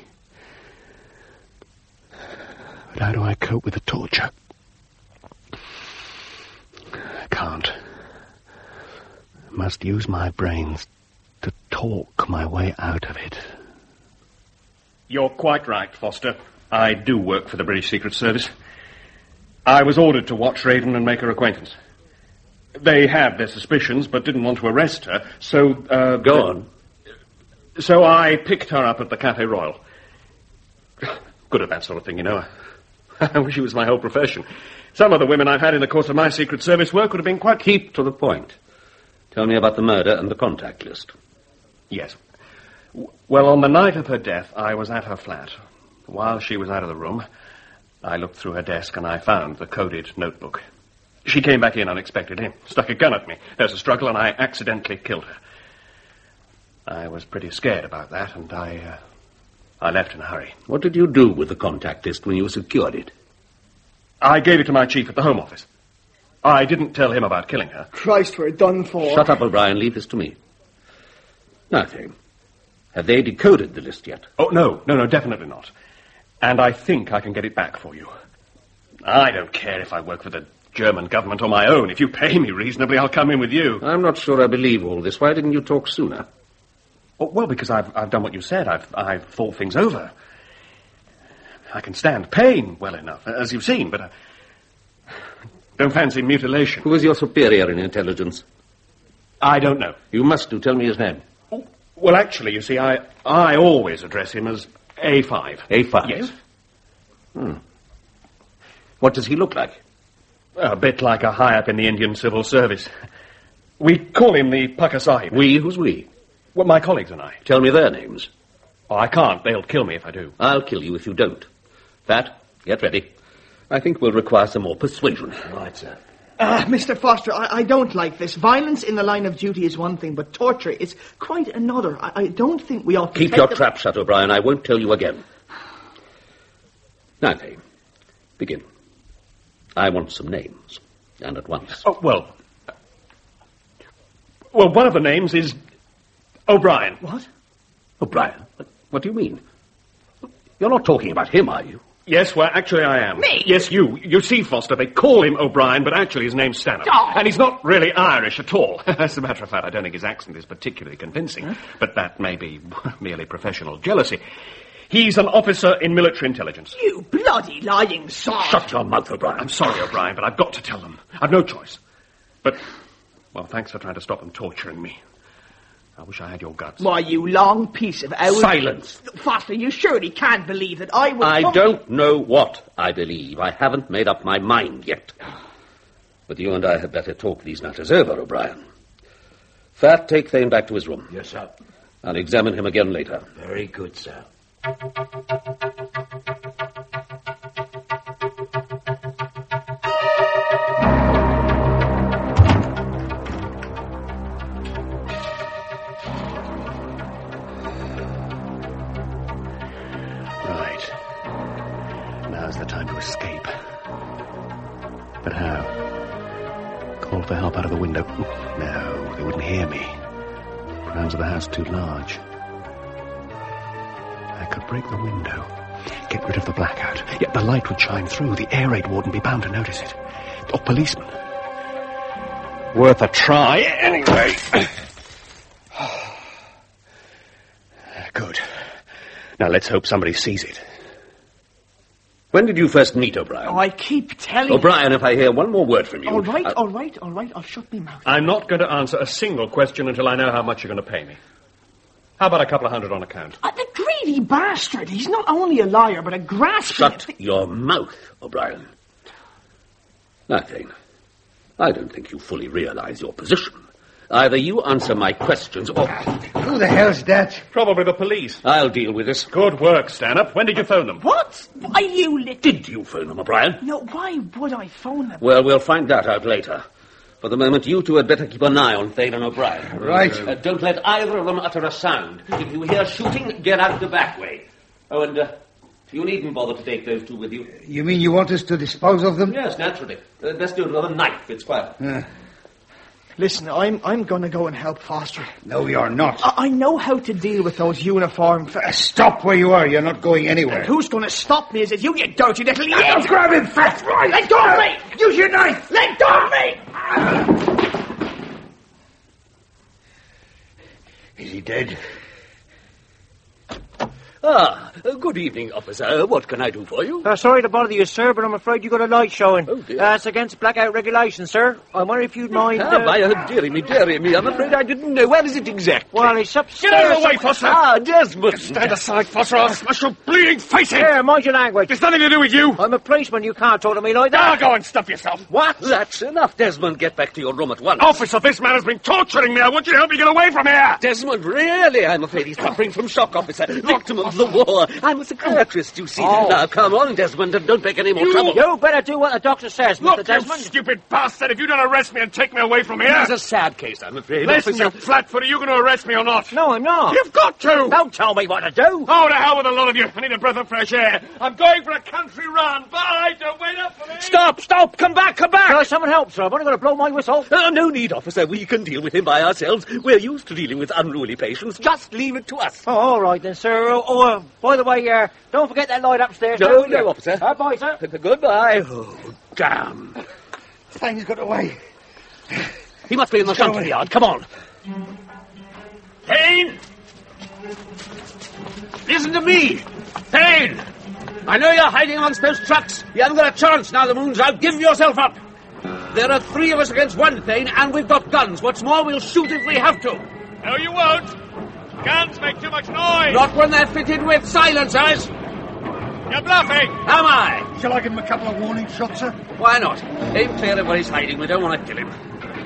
But how do I cope with the torture? I can't. I must use my brains to talk my way out of it. You're quite right, Foster. I do work for the British Secret Service. I was ordered to watch Raven and make her acquaintance. They had their suspicions, but didn't want to arrest her, so, Go on. So I picked her up at the Café Royal. Good at that sort of thing, you know. I wish it was my whole profession. Some of the women I've had in the course of my Secret Service work would have been quite... Keep to the point. Tell me about the murder and the contact list. Yes. Well, on the night of her death, I was at her flat. While she was out of the room, I looked through her desk and I found the coded notebook. She came back in unexpectedly, stuck a gun at me. There was a struggle and I accidentally killed her. I was pretty scared about that and I left in a hurry. What did you do with the contact list when you secured it? I gave it to my chief at the Home Office. I didn't tell him about killing her. Christ, we're done for. Shut up, O'Brien. Leave this to me. Nothing. Have they decoded the list yet? Oh, no, definitely not. And I think I can get it back for you. I don't care if I work for the German government on my own. If you pay me reasonably, I'll come in with you. I'm not sure I believe all this. Why didn't you talk sooner? Oh, well, because I've done what you said. I've thought things over. I can stand pain well enough, as you've seen, but I don't fancy mutilation. Who is your superior in intelligence? I don't know. You must do. Tell me his name. Well, actually, you see, I always address him as A5. A5? Yes. What does he look like? A bit like a high-up in the Indian Civil Service. We call him the Pukka Sahib. We? Who's we? Well, my colleagues and I. Tell me their names. Oh, I can't. They'll kill me if I do. I'll kill you if you don't. Fat, get ready. I think we'll require some more persuasion. Right, sir. Mr. Foster, I don't like this. Violence in the line of duty is one thing, but torture is quite another. I don't think we ought to Keep your trap shut, O'Brien. I won't tell you again. Now, Kay, begin. I want some names, and at once. Oh, well, one of the names is O'Brien. What? O'Brien? What do you mean? You're not talking about him, are you? Yes, well, actually I am. Me? Yes, you. You see, Foster, they call him O'Brien, but actually his name's Stanhope. Oh. And he's not really Irish at all. As a matter of fact, I don't think his accent is particularly convincing. Huh? But that may be merely professional jealousy. He's an officer in military intelligence. You bloody lying sod! Shut your mouth, O'Brien. I'm sorry, O'Brien, but I've got to tell them. I've no choice. But, well, thanks for trying to stop them torturing me. I wish I had your guts. Why, you long piece of owl... Silence! Foster, you surely can't believe that I would... I don't know what I believe. I haven't made up my mind yet. But you and I had better talk these matters over, O'Brien. Fat, take Thane back to his room. Yes, sir. I'll examine him again later. Very good, sir. Now's the time to escape. But how? Call for help out of the window? No, they wouldn't hear me. Grounds of the house too large. I could break the window. Get rid of the blackout. Yet the light would shine through. The air raid warden be bound to notice it. Or policeman. Worth a try, anyway. Good. Now let's hope somebody sees it. When did you first meet O'Brien? Oh, I keep telling you. O'Brien, if I hear one more word from you... All right. I'll shut my mouth. I'm not going to answer a single question until I know how much you're going to pay me. How about a couple of $100 on account? The greedy bastard. He's not only a liar, but a grasping... Shut your mouth, O'Brien. Now, Thane, I don't think you fully realise your position. Either you answer my questions or... Who the hell's that? Probably the police. I'll deal with this. Good work, Stanhope. When did you phone them? What? Why, you Did you phone them, O'Brien? No, why would I phone them? Well, we'll find that out later. For the moment, you two had better keep an eye on Thane and O'Brien. Right. Don't let either of them utter a sound. If you hear shooting, get out the back way. Oh, and you needn't bother to take those two with you. You mean you want us to dispose of them? Yes, naturally. Best do it with a knife. It's quiet. Listen, I'm going to go and help Foster. No, you're not. I know how to deal with those uniform... Stop where you are. You're not going anywhere. Who's going to stop me? Is it you dirty little... Don't grab him fast. Right. Let go of me! Use your knife. Let go of me! Is he dead? Good evening, officer. What can I do for you? Sorry to bother you, sir, but I'm afraid you've got a light showing. Oh, dear. It's against blackout regulations, sir. I wonder if you'd mind... Dearie me. I'm afraid I didn't know. Where is it exactly? Well, it's upstairs... Get out of the way, Foster! Desmond! Stand aside, Foster, I'll smash your bleeding face in! Here, mind your language. It's nothing to do with you! I'm a policeman, you can't talk to me like that. Now go and stuff yourself! What? That's enough, Desmond. Get back to your room at once. Officer, this man has been torturing me. I want you to help me get away from here! Desmond, really? I'm afraid he's suffering from shock, officer. Victim of the war. I'm a psychiatrist, you see. Now, come on, Desmond, and don't make any more trouble. You better do what the doctor says, Mr. Look, Desmond. you stupid bastard, if you don't arrest me and take me away from here... It's a sad case, I'm afraid. Listen, you flatfoot, are you going to arrest me or not? No, I'm not. You've got to! Don't tell me what to do. Oh, to hell with a lot of you. I need a breath of fresh air. I'm going for a country run. Bye, don't wait up for me. Stop! Come back! Can someone help, sir? I'm only going to blow my whistle. No need, officer. We can deal with him by ourselves. We're used to dealing with unruly patients. Just leave it to us. Oh, all right then, sir. By the way, don't forget that light upstairs. No, officer. Bye, sir. Goodbye. Oh, damn. Thane's got away. He must be in the country yard. Come on. Thane! Listen to me! Thane! I know you're hiding amongst those trucks. You haven't got a chance now the moon's out. Give yourself up. There are 3 of us against 1, Thane, and we've got guns. What's more, we'll shoot if we have to. No, you won't. Guns make too much noise. Not when they're fitted with silencers. You're bluffing. Am I? Shall I give him a couple of warning shots, sir? Why not? Aim clear of where he's hiding. We don't want to kill him.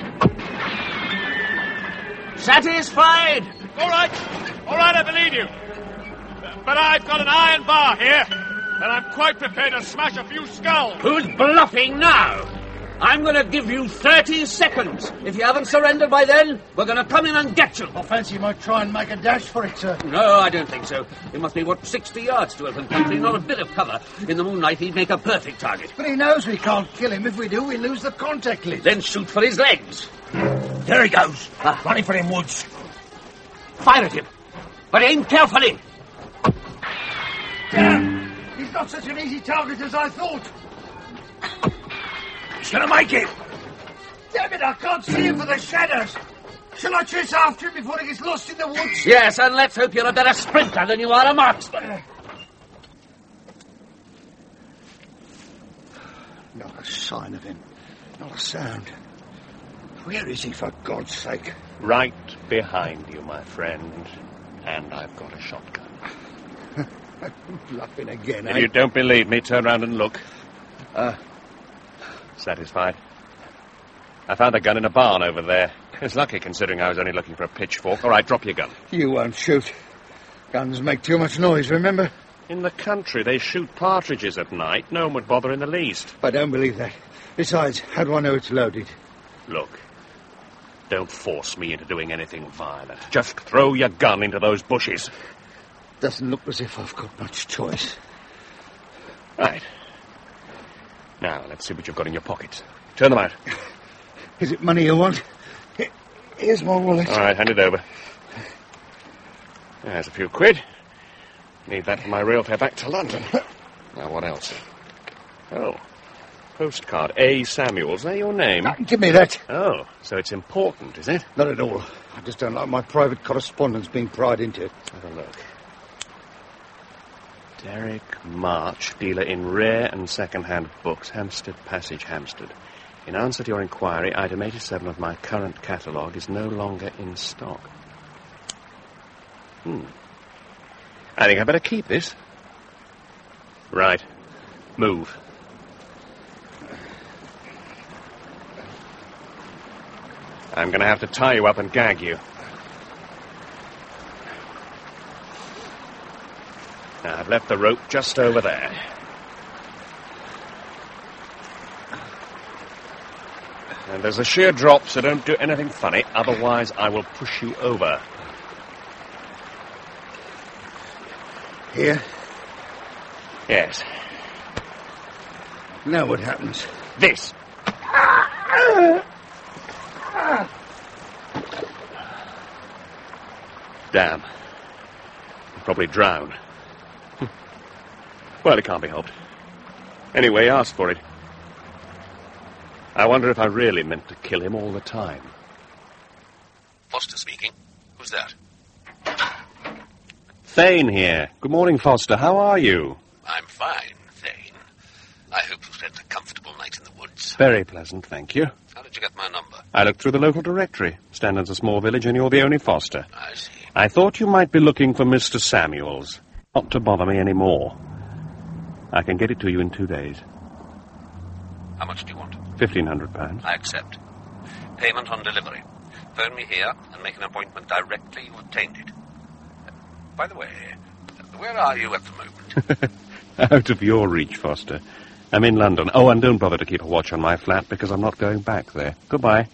Satisfied? All right, I believe you. But I've got an iron bar here, and I'm quite prepared to smash a few skulls. Who's bluffing now? I'm going to give you 30 seconds. If you haven't surrendered by then, we're going to come in and get you. I fancy you might try and make a dash for it, sir. No, I don't think so. It must be, 60 yards to open country, not a bit of cover. In the moonlight, he'd make a perfect target. But he knows we can't kill him. If we do, we lose the contact list. Then shoot for his legs. There he goes. Running for them woods. Fire at him. But aim carefully. Damn! He's not such an easy target as I thought. He's going to make it. Damn it, I can't see him for the shadows. Shall I chase after him before he gets lost in the woods? Yes, and let's hope you're a better sprinter than you are a marksman. Not a sign of him. Not a sound. Where is he, for God's sake? Right behind you, my friend. And I've got a shotgun. Bluffing again, If eh? you don't believe me, turn round and look. Satisfied? I found a gun in a barn over there. It's lucky, considering I was only looking for a pitchfork. All right, drop your gun. You won't shoot. Guns make too much noise, remember? In the country, they shoot partridges at night. No one would bother in the least. I don't believe that. Besides, how do I know it's loaded? Look, don't force me into doing anything violent. Just throw your gun into those bushes. Doesn't look as if I've got much choice. Right. Now, let's see what you've got in your pockets. Turn them out. Is it money you want? Here's my wallet. All right, hand it over. There's a few quid. Need that for my rail fare back to London. Now, what else? Oh, postcard. A. Samuels. There your name? Give me that. Oh, so it's important, is it? Not at all. I just don't like my private correspondence being pried into it. Have a look. Derek March, dealer in rare and second-hand books, Hampstead Passage, Hampstead. In answer to your inquiry, item 87 of my current catalogue is no longer in stock. I think I better keep this. Right. Move. I'm going to have to tie you up and gag you. Now, I've left the rope just over there. And there's a sheer drop, so don't do anything funny, otherwise I will push you over. Here? Yes. Now what happens? This. Damn. I'll probably drown. Well, it can't be helped. Anyway, ask for it. I wonder if I really meant to kill him all the time. Foster speaking. Who's that? Thane here. Good morning, Foster. How are you? I'm fine, Thane. I hope you spent a comfortable night in the woods. Very pleasant, thank you. How did you get my number? I looked through the local directory. Stanton's a small village and you're the only Foster. I see. I thought you might be looking for Mr. Samuels. Not to bother me any more. I can get it to you in 2 days. How much do you want? £1,500. I accept. Payment on delivery. Phone me here and make an appointment directly you've obtained it. By the way, where are you at the moment? Out of your reach, Foster. I'm in London. Oh, and don't bother to keep a watch on my flat because I'm not going back there. Goodbye.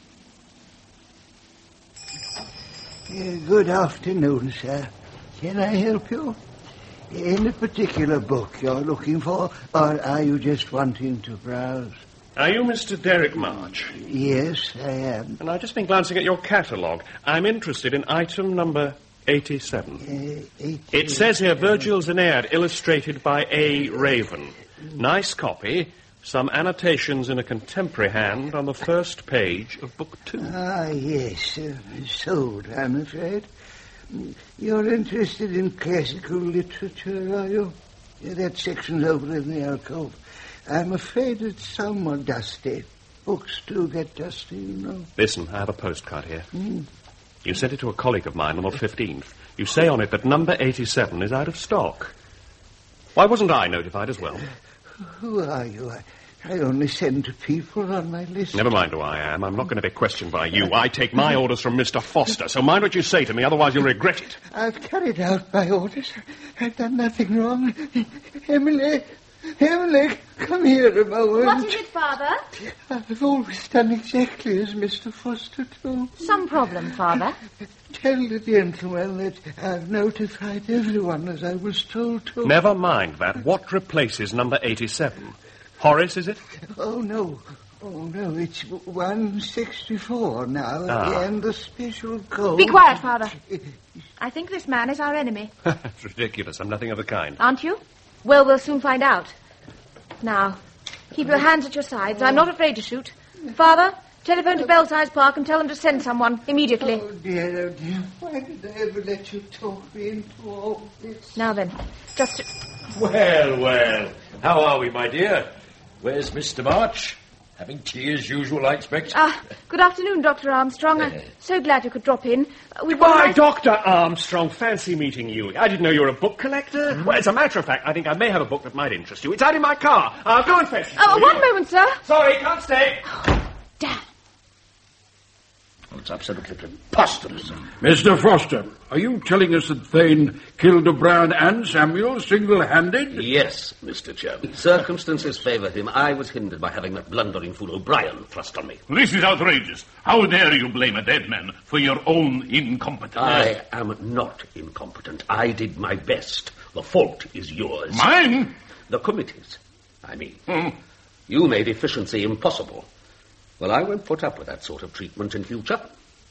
Good afternoon, sir. Can I help you? Any particular book you're looking for, or are you just wanting to browse? Are you Mr. Derek March? Yes, I am. And I've just been glancing at your catalogue. I'm interested in item number 87. It says here, Virgil's Aeneid, illustrated by A. Raven. Nice copy. Some annotations in a contemporary hand on the first page of Book 2. Ah, yes. Sold, I'm afraid. You're interested in classical literature, are you? That section's over in the alcove. I'm afraid it's somewhat dusty. Books do get dusty, you know. Listen, I have a postcard here. You sent it to a colleague of mine on the 15th. You say on it that number 87 is out of stock. Why wasn't I notified as well? Who are you? I only send to people on my list. Never mind who I am. I'm not going to be questioned by you. I take my orders from Mr. Foster, so mind what you say to me, otherwise you'll regret it. I've carried out my orders. I've done nothing wrong. Emily, come here a moment. What is it, Father? I've always done exactly as Mr. Foster told. Some problem, Father? Tell the gentleman that I've notified everyone as I was told to. Never mind that. What replaces number 87? Horace, is it? Oh, no, it's 164 now, and the special code... Be quiet, Father. I think this man is our enemy. It's ridiculous. I'm nothing of the kind. Aren't you? Well, we'll soon find out. Now, keep your hands at your sides. I'm not afraid to shoot. Father, telephone to Belsize Park and tell them to send someone immediately. Oh, dear. Why did I ever let you talk me into all this? Now then, just... Well, how are we, my dear? Where's Mr. March? Having tea as usual, I expect. Good afternoon, Dr. Armstrong. I'm so glad you could drop in. Goodbye, Dr. Armstrong. Fancy meeting you. I didn't know you were a book collector. Well, as a matter of fact, I think I may have a book that might interest you. It's out in my car. I'll go and fetch it. One moment, sir. Sorry, can't stay. Damn. Oh, it's absolutely preposterous. Mr. Foster, are you telling us that Thane killed O'Brien and Samuel single-handed? Yes, Mr. Chairman. Circumstances favoured him. I was hindered by having that blundering fool O'Brien thrust on me. This is outrageous. How dare you blame a dead man for your own incompetence? I am not incompetent. I did my best. The fault is yours. Mine? The committee's, I mean. You made efficiency impossible. Well, I won't put up with that sort of treatment in future.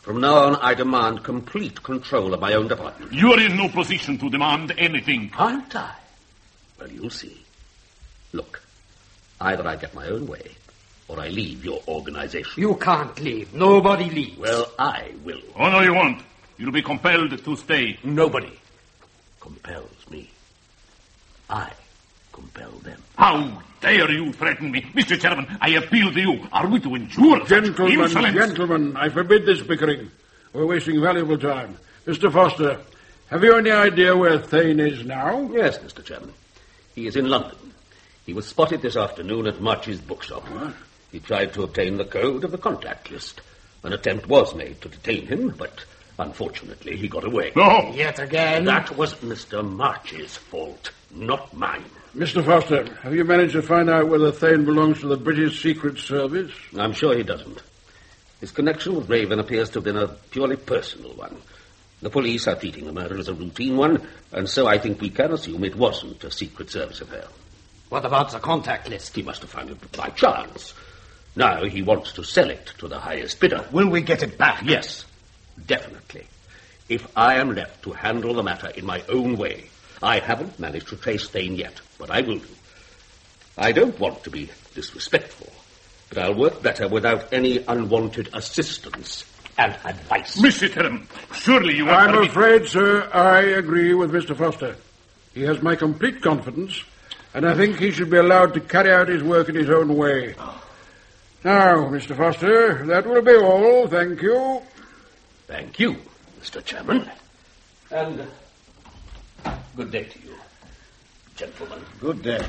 From now on, I demand complete control of my own department. You are in no position to demand anything. Aren't I? Well, you'll see. Look, either I get my own way, or I leave your organization. You can't leave. Nobody leaves. Well, I will. Oh, no, you won't. You'll be compelled to stay. Nobody compels me. I compel them. How dare you threaten me? Mr. Chairman, I appeal to you. Are we to endure such insolence? Gentlemen, I forbid this bickering. We're wasting valuable time. Mr. Foster, have you any idea where Thane is now? Yes, Mr. Chairman. He is in London. He was spotted this afternoon at March's bookshop. What? He tried to obtain the code of the contact list. An attempt was made to detain him, but unfortunately he got away. No! Yet again? That was Mr. March's fault, not mine. Mr. Foster, have you managed to find out whether Thane belongs to the British Secret Service? I'm sure he doesn't. His connection with Raven appears to have been a purely personal one. The police are treating the murder as a routine one, and so I think we can assume it wasn't a Secret Service affair. What about the contact list? He must have found it by chance. Now he wants to sell it to the highest bidder. Will we get it back? Yes, definitely. If I am left to handle the matter in my own way. I haven't managed to trace Thane yet, but I will do. I don't want to be disrespectful, but I'll work better without any unwanted assistance and advice. Mr. Chairman, surely you I'm afraid, sir, I agree with Mr. Foster. He has my complete confidence, and I think he should be allowed to carry out his work in his own way. Now, Mr. Foster, that will be all. Thank you. Thank you, Mr. Chairman. And good day to you, gentlemen. Good day.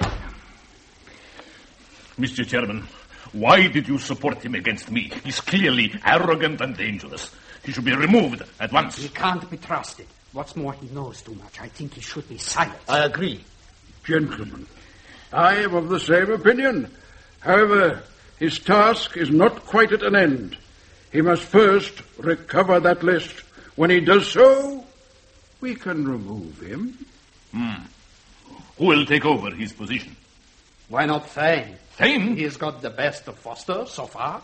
Mr. Chairman, why did you support him against me? He's clearly arrogant and dangerous. He should be removed at once. He can't be trusted. What's more, he knows too much. I think he should be silenced. I agree. Gentlemen, I am of the same opinion. However, his task is not quite at an end. He must first recover that list. When he does so, we can remove him. Who will take over his position? Why not Thane? Thane? He's got the best of Foster so far.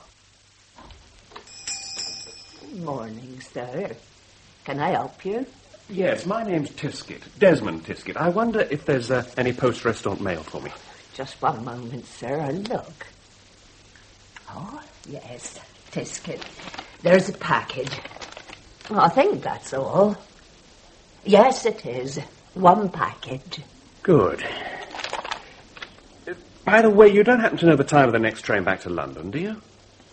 Good morning, sir. Can I help you? Yes, my name's Tiskett, Desmond Tiskett. I wonder if there's any post-restaurant mail for me. Just one moment, sir, and look. Oh, yes, Tiskett. There's a package. Oh, I think that's all. Yes, it is. One package. Good. By the way, you don't happen to know the time of the next train back to London, do you?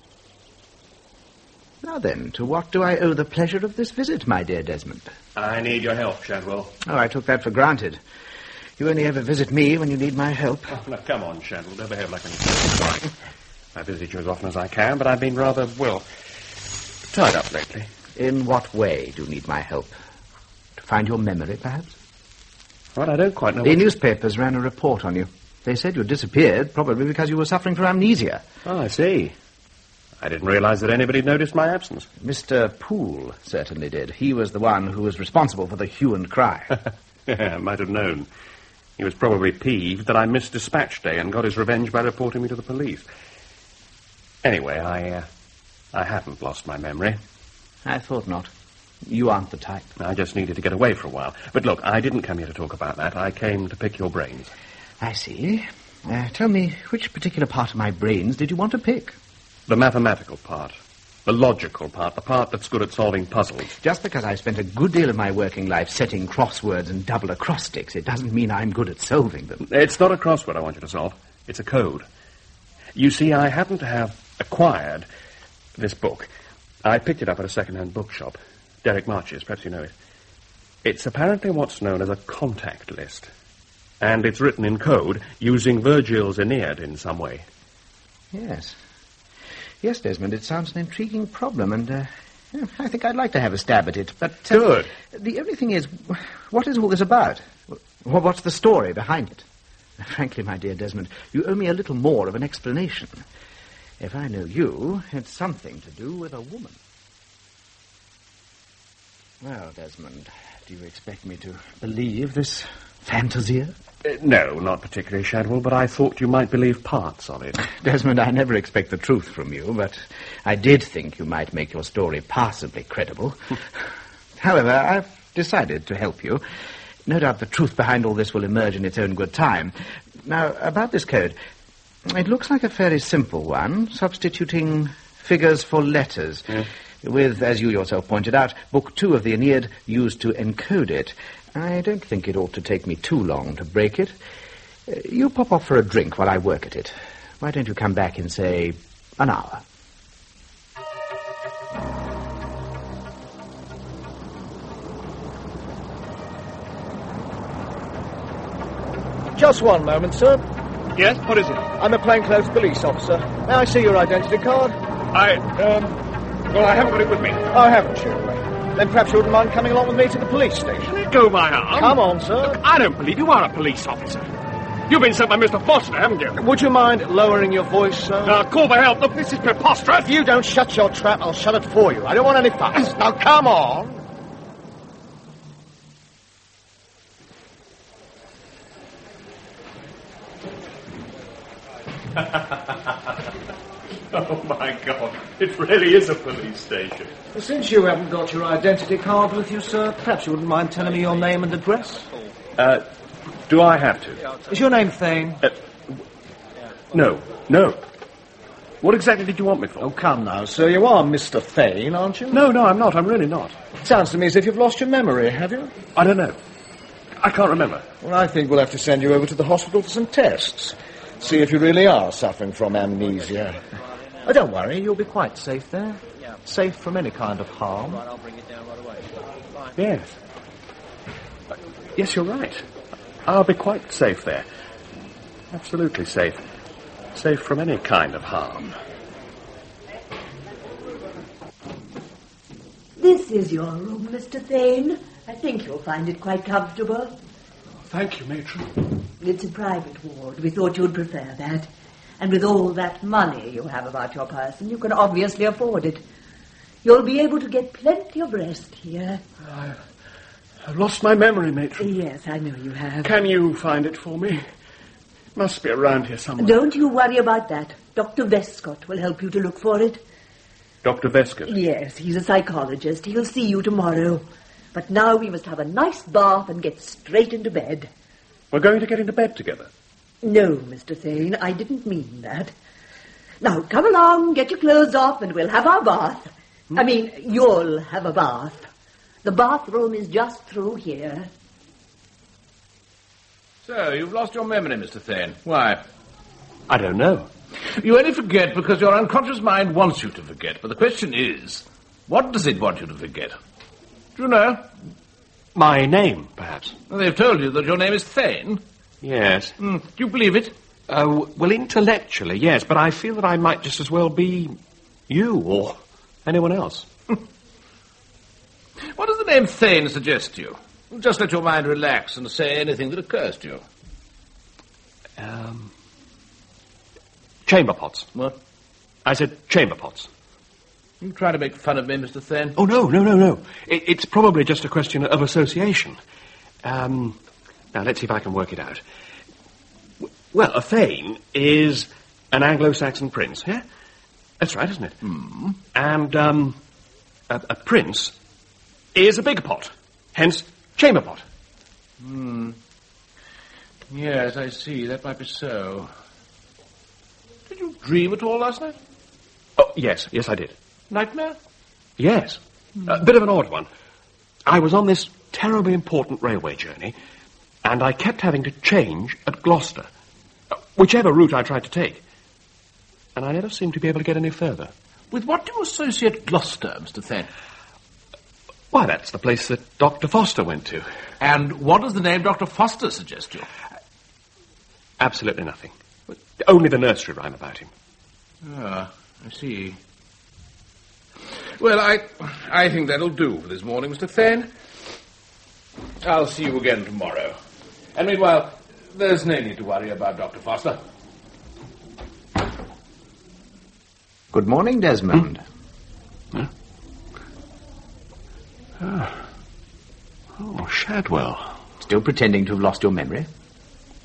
Now then, to what do I owe the pleasure of this visit, my dear Desmond? I need your help, Shadwell. Oh, I took that for granted. You only ever visit me when you need my help. Oh, now, come on, Shadwell. Don't behave like an... I visit you as often as I can, but I've been rather, well, tied up lately. In what way do you need my help? To find your memory, perhaps? Well, I don't quite know. The newspapers ran a report on you. They said you disappeared, probably because you were suffering from amnesia. Oh, I see. I didn't realize that anybody noticed my absence. Mr. Poole certainly did. He was the one who was responsible for the hue and cry. Yeah, might have known. He was probably peeved that I missed dispatch day and got his revenge by reporting me to the police. Anyway, I haven't lost my memory. I thought not. You aren't the type. I just needed to get away for a while. But look, I didn't come here to talk about that. I came to pick your brains. I see. Tell me, which particular part of my brains did you want to pick? The mathematical part. The logical part. The part that's good at solving puzzles. Just because I spent a good deal of my working life setting crosswords and double acrostics, it doesn't mean I'm good at solving them. It's not a crossword I want you to solve. It's a code. You see, I happen to have acquired this book. I picked it up at a second-hand bookshop. Derek March's, perhaps you know it. It's apparently what's known as a contact list. And it's written in code using Virgil's Aeneid in some way. Yes. Yes, Desmond, it sounds an intriguing problem, and I think I'd like to have a stab at it. But good. The only thing is, what is all this about? What's the story behind it? Frankly, my dear Desmond, you owe me a little more of an explanation. If I know you, it's something to do with a woman. Well, Desmond, do you expect me to believe this fantasia? No, not particularly, Shadwell, but I thought you might believe parts of it. Desmond, I never expect the truth from you, but I did think you might make your story passably credible. However, I've decided to help you. No doubt the truth behind all this will emerge in its own good time. Now, about this code, it looks like a fairly simple one, substituting figures for letters, with, as you yourself pointed out, Book 2 of the Aeneid used to encode it. I don't think it ought to take me too long to break it. You pop off for a drink while I work at it. Why don't you come back in, say, an hour? Just one moment, sir. Yes, what is it? I'm a plainclothes police officer. May I see your identity card? Well, I haven't got it with me. Oh, haven't you? Then perhaps you wouldn't mind coming along with me to the police station. Let go my arm. Come on, sir. Look, I don't believe you are a police officer. You've been sent by Mr. Foster, haven't you? Would you mind lowering your voice, sir? Call for help. Look, this is preposterous. If you don't shut your trap, I'll shut it for you. I don't want any fuss. Now, come on. Oh, my God. It really is a police station. Well, since you haven't got your identity card with you, sir, perhaps you wouldn't mind telling me your name and address? Do I have to? Is your name Thane? No. What exactly did you want me for? Oh, come now, sir. You are Mr. Thane, aren't you? No, I'm not. I'm really not. Sounds to me as if you've lost your memory, have you? I don't know. I can't remember. Well, I think we'll have to send you over to the hospital for some tests. See if you really are suffering from amnesia. Oh, don't worry, you'll be quite safe there. Safe from any kind of harm. Yes. Yes, you're right. I'll be quite safe there. Absolutely safe. Safe from any kind of harm. This is your room, Mr. Thane. I think you'll find it quite comfortable. Thank you, Matron. It's a private ward. We thought you'd prefer that. And with all that money you have about your person, you can obviously afford it. You'll be able to get plenty of rest here. I've lost my memory, Matron. Yes, I know you have. Can you find it for me? It must be around here somewhere. Don't you worry about that. Dr. Vescott will help you to look for it. Dr. Vescott? Yes, he's a psychologist. He'll see you tomorrow. But now we must have a nice bath and get straight into bed. We're going to get into bed together? No, Mr. Thane, I didn't mean that. Now, come along, get your clothes off, and we'll have our bath. I mean, you'll have a bath. The bathroom is just through here. So, you've lost your memory, Mr. Thane. Why? I don't know. You only forget because your unconscious mind wants you to forget. But the question is, what does it want you to forget? Do you know? My name, perhaps. Well, they've told you that your name is Thane. Yes. Do you believe it? Well, intellectually, yes, but I feel that I might just as well be you or anyone else. What does the name Thane suggest to you? Just let your mind relax and say anything that occurs to you. Chamber pots. What? I said chamber pots. You trying to make fun of me, Mr. Thane? Oh, no. It's probably just a question of association. Now, let's see if I can work it out. Well, a Thane is an Anglo-Saxon prince, yeah? That's right, isn't it? Mm. And, a prince is a big pot. Hence, chamber pot. Yes, I see. That might be so. Did you dream at all last night? Oh, yes, I did. Nightmare? Yes. A bit of an odd one. I was on this terribly important railway journey, and I kept having to change at Gloucester, whichever route I tried to take. And I never seemed to be able to get any further. With what do you associate Gloucester, Mr. Thane? Why, that's the place that Dr. Foster went to. And what does the name Dr. Foster suggest to you? Absolutely nothing. Only the nursery rhyme about him. Ah, I see. Well, I think that'll do for this morning, Mr. Thane. I'll see you again tomorrow. And meanwhile, there's no need to worry about Dr. Foster. Good morning, Desmond. Oh, Shadwell. Still pretending to have lost your memory?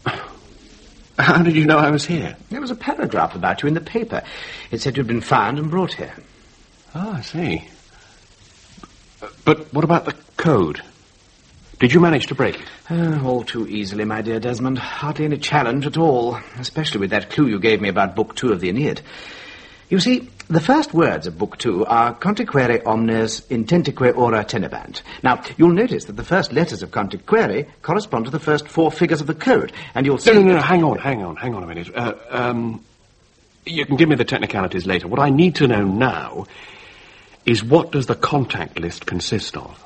How did you know I was here? There was a paragraph about you in the paper. It said you'd been found and brought here. Oh, I see. But what about the code? Did you manage to break it? All too easily, my dear Desmond. Hardly any challenge at all, especially with that clue you gave me about Book 2 of the Aeneid. You see, the first words of Book 2 are Contiquere omnes intentique ora tenebant. Now, you'll notice that the first letters of Contiquere correspond to the first 4 figures of the code, and you'll see... No, hang on a minute. You can give me the technicalities later. What I need to know now is what does the contact list consist of?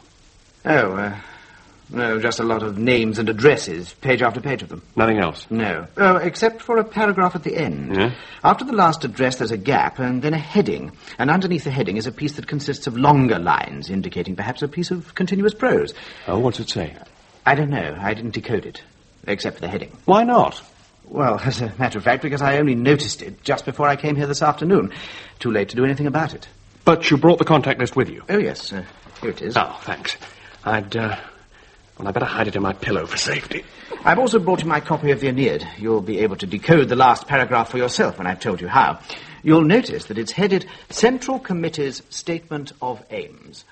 No, just a lot of names and addresses, page after page of them. Nothing else? No. Except for a paragraph at the end. Yeah? After the last address, there's a gap, and then a heading. And underneath the heading is a piece that consists of longer lines, indicating perhaps a piece of continuous prose. Oh, what's it say? I don't know. I didn't decode it, except for the heading. Why not? Well, as a matter of fact, because I only noticed it just before I came here this afternoon. Too late to do anything about it. But you brought the contact list with you? Oh, yes. Here it is. Oh, thanks. Well, I better hide it in my pillow for safety. I've also brought you my copy of the Aeneid. You'll be able to decode the last paragraph for yourself when I've told you how. You'll notice that it's headed Central Committee's Statement of Aims.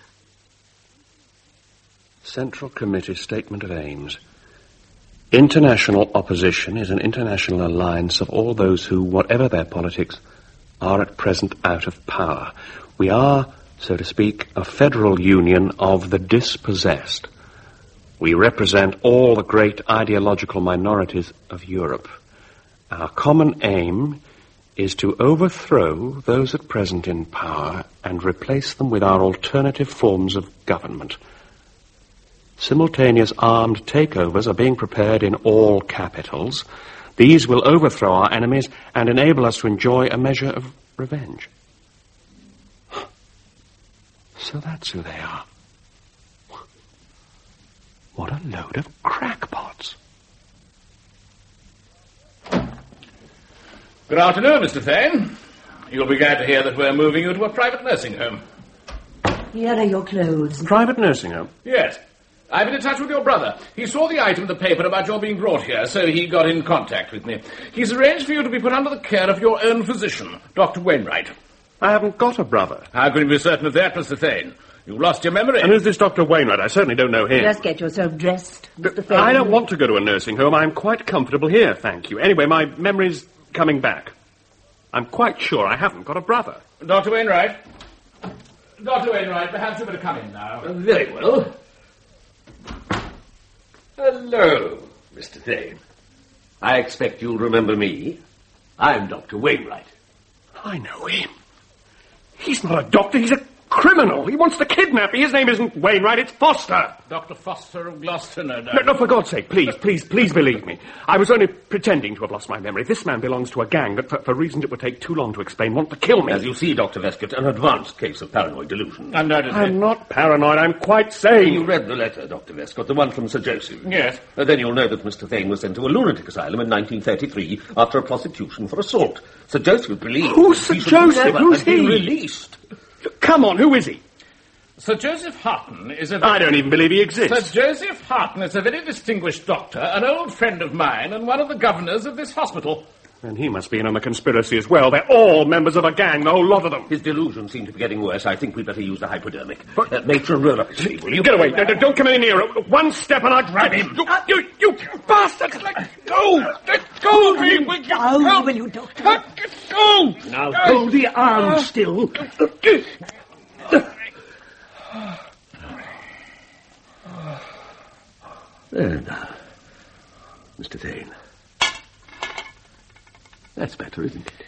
Central Committee Statement of Aims. International opposition is an international alliance of all those who, whatever their politics, are at present out of power. We are, so to speak, a federal union of the dispossessed. We represent all the great ideological minorities of Europe. Our common aim is to overthrow those at present in power and replace them with our alternative forms of government. Simultaneous armed takeovers are being prepared in all capitals. These will overthrow our enemies and enable us to enjoy a measure of revenge. So that's who they are. What a load of crackpots. Good afternoon, Mr. Thane. You'll be glad to hear that we're moving you to a private nursing home. Here are your clothes. Private nursing home? Yes. I've been in touch with your brother. He saw the item in the paper about your being brought here, so he got in contact with me. He's arranged for you to be put under the care of your own physician, Dr. Wainwright. I haven't got a brother. How can you be certain of that, Mr. Thane? You lost your memory. And who's this Dr. Wainwright? I certainly don't know him. Just get yourself dressed, Mr. Thane. I don't want to go to a nursing home. I'm quite comfortable here, thank you. Anyway, my memory's coming back. I'm quite sure I haven't got a brother. Dr. Wainwright? Dr. Wainwright, perhaps you better come in now. Very well. Hello, Mr. Thane. I expect you'll remember me. I'm Dr. Wainwright. I know him. He's not a doctor, he's a criminal. He wants to kidnap me. His name isn't Wainwright, it's Foster. Dr. Foster of Gloucester, no doubt. No, for God's sake, please believe me. I was only pretending to have lost my memory. This man belongs to a gang that, for reasons it would take too long to explain, want to kill me. As you see, Dr. Vescott, an advanced case of paranoid delusion. Undoubtedly. I'm not paranoid, I'm quite sane. You read the letter, Dr. Vescott, the one from Sir Joseph. Yes. Then you'll know that Mr. Thane was sent to a lunatic asylum in 1933 after a prosecution for assault. Sir Joseph believes... Who's Sir Joseph? Who's he? Released. Come on, who is he? Sir Joseph Harton is a... I don't even believe he exists. Sir Joseph Harton is a very distinguished doctor, an old friend of mine, and one of the governors of this hospital. And he must be in on the conspiracy as well. They're all members of a gang, the whole lot of them. His delusions seem to be getting worse. I think we'd better use the hypodermic. Matron, roll up his sleeve, will you? Get away. Don't come any nearer. One step and I'll grab him. You bastard! Let go! Let go of him! Go, will you, Doctor? Let go! Now, hold the arm still. There now, Mr. Thane. That's better, isn't it?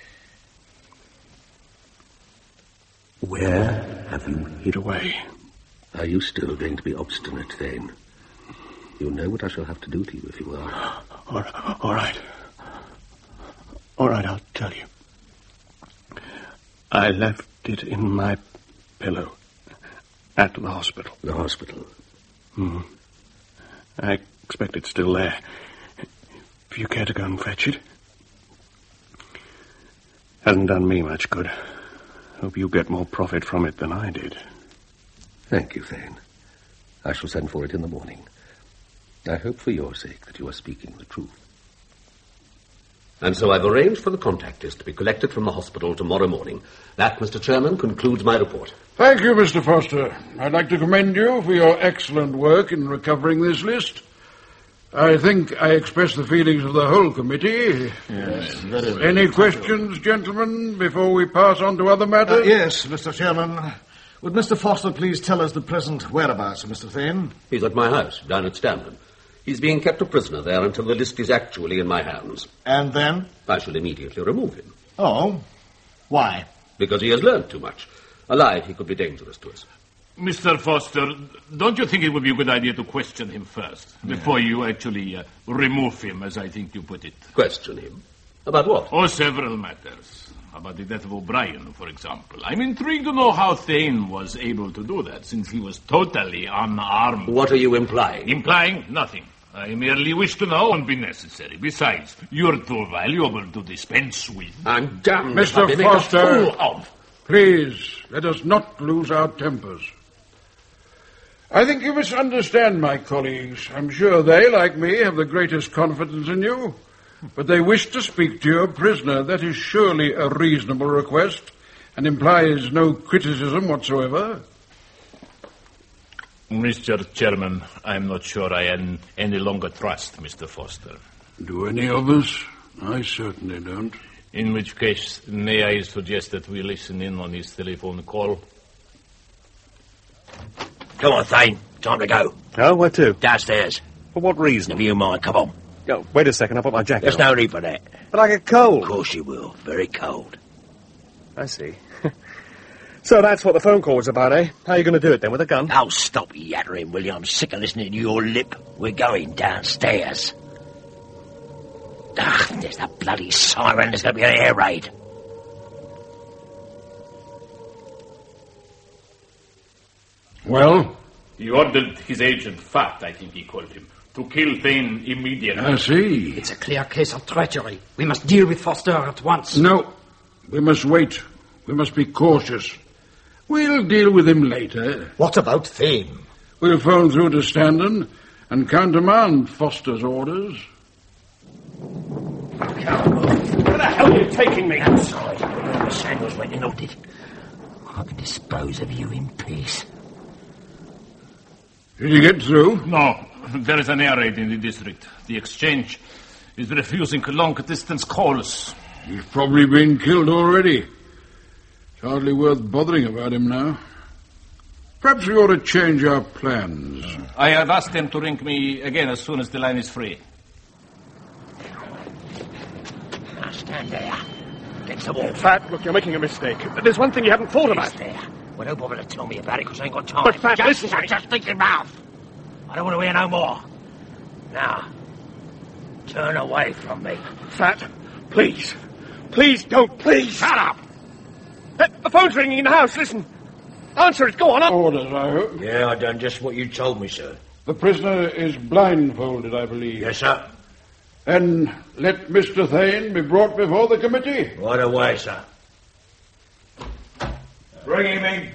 Where have you hid away? Are you still going to be obstinate, Thane? You know what I shall have to do to you if you are. All right. All right, I'll tell you. I left it in my pillow at the hospital. The hospital? I expect it's still there. If you care to go and fetch it. Hasn't done me much good. Hope you get more profit from it than I did. Thank you, Thane. I shall send for it in the morning. I hope for your sake that you are speaking the truth. And so I've arranged for the contact list to be collected from the hospital tomorrow morning. That, Mr. Chairman, concludes my report. Thank you, Mr. Foster. I'd like to commend you for your excellent work in recovering this list. I think I express the feelings of the whole committee. Yes. Any questions, gentlemen, before we pass on to other matters? Yes, Mr. Chairman. Would Mr. Foster please tell us the present whereabouts of Mr. Thane? He's at my house, down at Stanton. He's being kept a prisoner there until the list is actually in my hands. And then? I shall immediately remove him. Oh? Why? Because he has learned too much. Alive, he could be dangerous to us. Mr. Foster, don't you think it would be a good idea to question him first, before you actually remove him, as I think you put it? Question him? About what? Oh, several matters. About the death of O'Brien, for example. I'm intrigued to know how Thane was able to do that, since he was totally unarmed. What are you implying? Implying? Nothing. I merely wish to know won't be necessary. Besides, you're too valuable to dispense with. I'm damned. Mr. Foster, please, let us not lose our tempers. I think you misunderstand my colleagues. I'm sure they, like me, have the greatest confidence in you. But they wish to speak to your prisoner. That is surely a reasonable request and implies no criticism whatsoever. Mr. Chairman, I'm not sure I any longer trust Mr. Foster. Do any of us? I certainly don't. In which case, may I suggest that we listen in on his telephone call? Come on, Thane. Time to go. Oh, where to? Downstairs. For what reason? Never you mind. Come on. Oh, wait a second. I'll put my jacket There's on. no need for that. But I get cold. Of course you will. Very cold. I see. So that's what the phone call was about, eh? How are you going to do it, then, with a gun? Oh, stop yattering, will you? I'm sick of listening to your lip. We're going downstairs. Ah, there's that bloody siren. There's going to be an air raid. Well? He ordered his agent, Fat, I think he called him, to kill Thane immediately. I see. It's a clear case of treachery. We must deal with Foster at once. No, we must wait. We must be cautious. We'll deal with him later. What about Thane? We'll phone through to Standen and countermand Foster's orders. Where the hell are you taking me? Outside. The sandals went in, did. I can dispose of you in peace. Did you get through? No. There is an air raid in the district. The exchange is refusing long-distance calls. He's probably been killed already. It's hardly worth bothering about him now. Perhaps we ought to change our plans. I have asked them to ring me again as soon as the line is free. Now stand there. Against the wall. Fat, look, you're making a mistake. There's one thing you haven't thought about. There. Well, don't bother to tell me about it, because I ain't got time. But, Fat, just listen to me. Just think your mouth. I don't want to hear no more. Now, turn away from me. Fat, please. Please don't, please. Shut up. The phone's ringing in the house, listen. Answer it, go on. Orders, I hope. Yeah, I done just what you told me, sir. The prisoner is blindfolded, I believe. Yes, sir. And let Mr. Thane be brought before the committee. Right away, sir. Bring him in.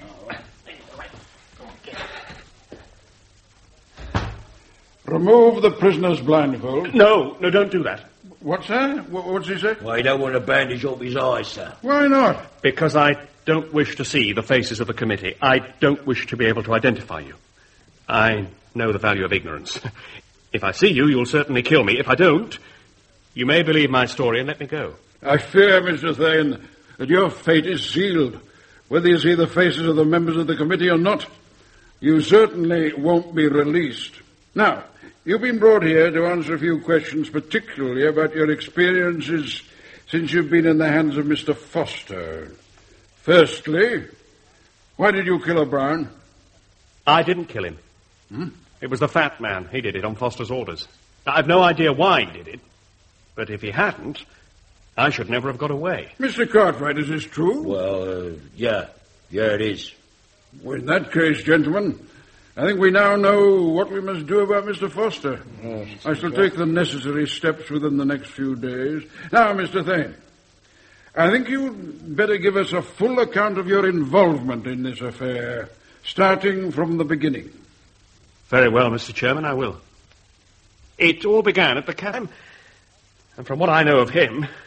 Remove the prisoner's blindfold. No, don't do that. What's that? What's he say? Well, you don't want to bandage up his eyes, sir. Why not? Because I don't wish to see the faces of the committee. I don't wish to be able to identify you. I know the value of ignorance. If I see you, you'll certainly kill me. If I don't, you may believe my story and let me go. I fear, Mr. Thane, that your fate is sealed. Whether you see the faces of the members of the committee or not, you certainly won't be released. Now, you've been brought here to answer a few questions, particularly about your experiences since you've been in the hands of Mr. Foster. Firstly, why did you kill O'Brien? I didn't kill him. It was the fat man. He did it on Foster's orders. I've no idea why he did it, but if he hadn't, I should never have got away. Mr. Cartwright, is this true? Well, yeah. Yeah, it is. Well, in that case, gentlemen, I think we now know what we must do about Mr. Foster. I shall take the necessary steps within the next few days. Now, Mr. Thane, I think you'd better give us a full account of your involvement in this affair, starting from the beginning. Very well, Mr. Chairman, I will. It all began at the camp, and from what I know of him,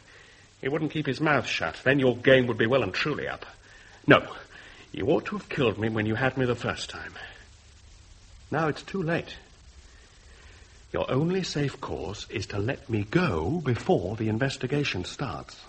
He wouldn't keep his mouth shut. Then your game would be well and truly up. No, you ought to have killed me when you had me the first time. Now it's too late. Your only safe course is to let me go before the investigation starts.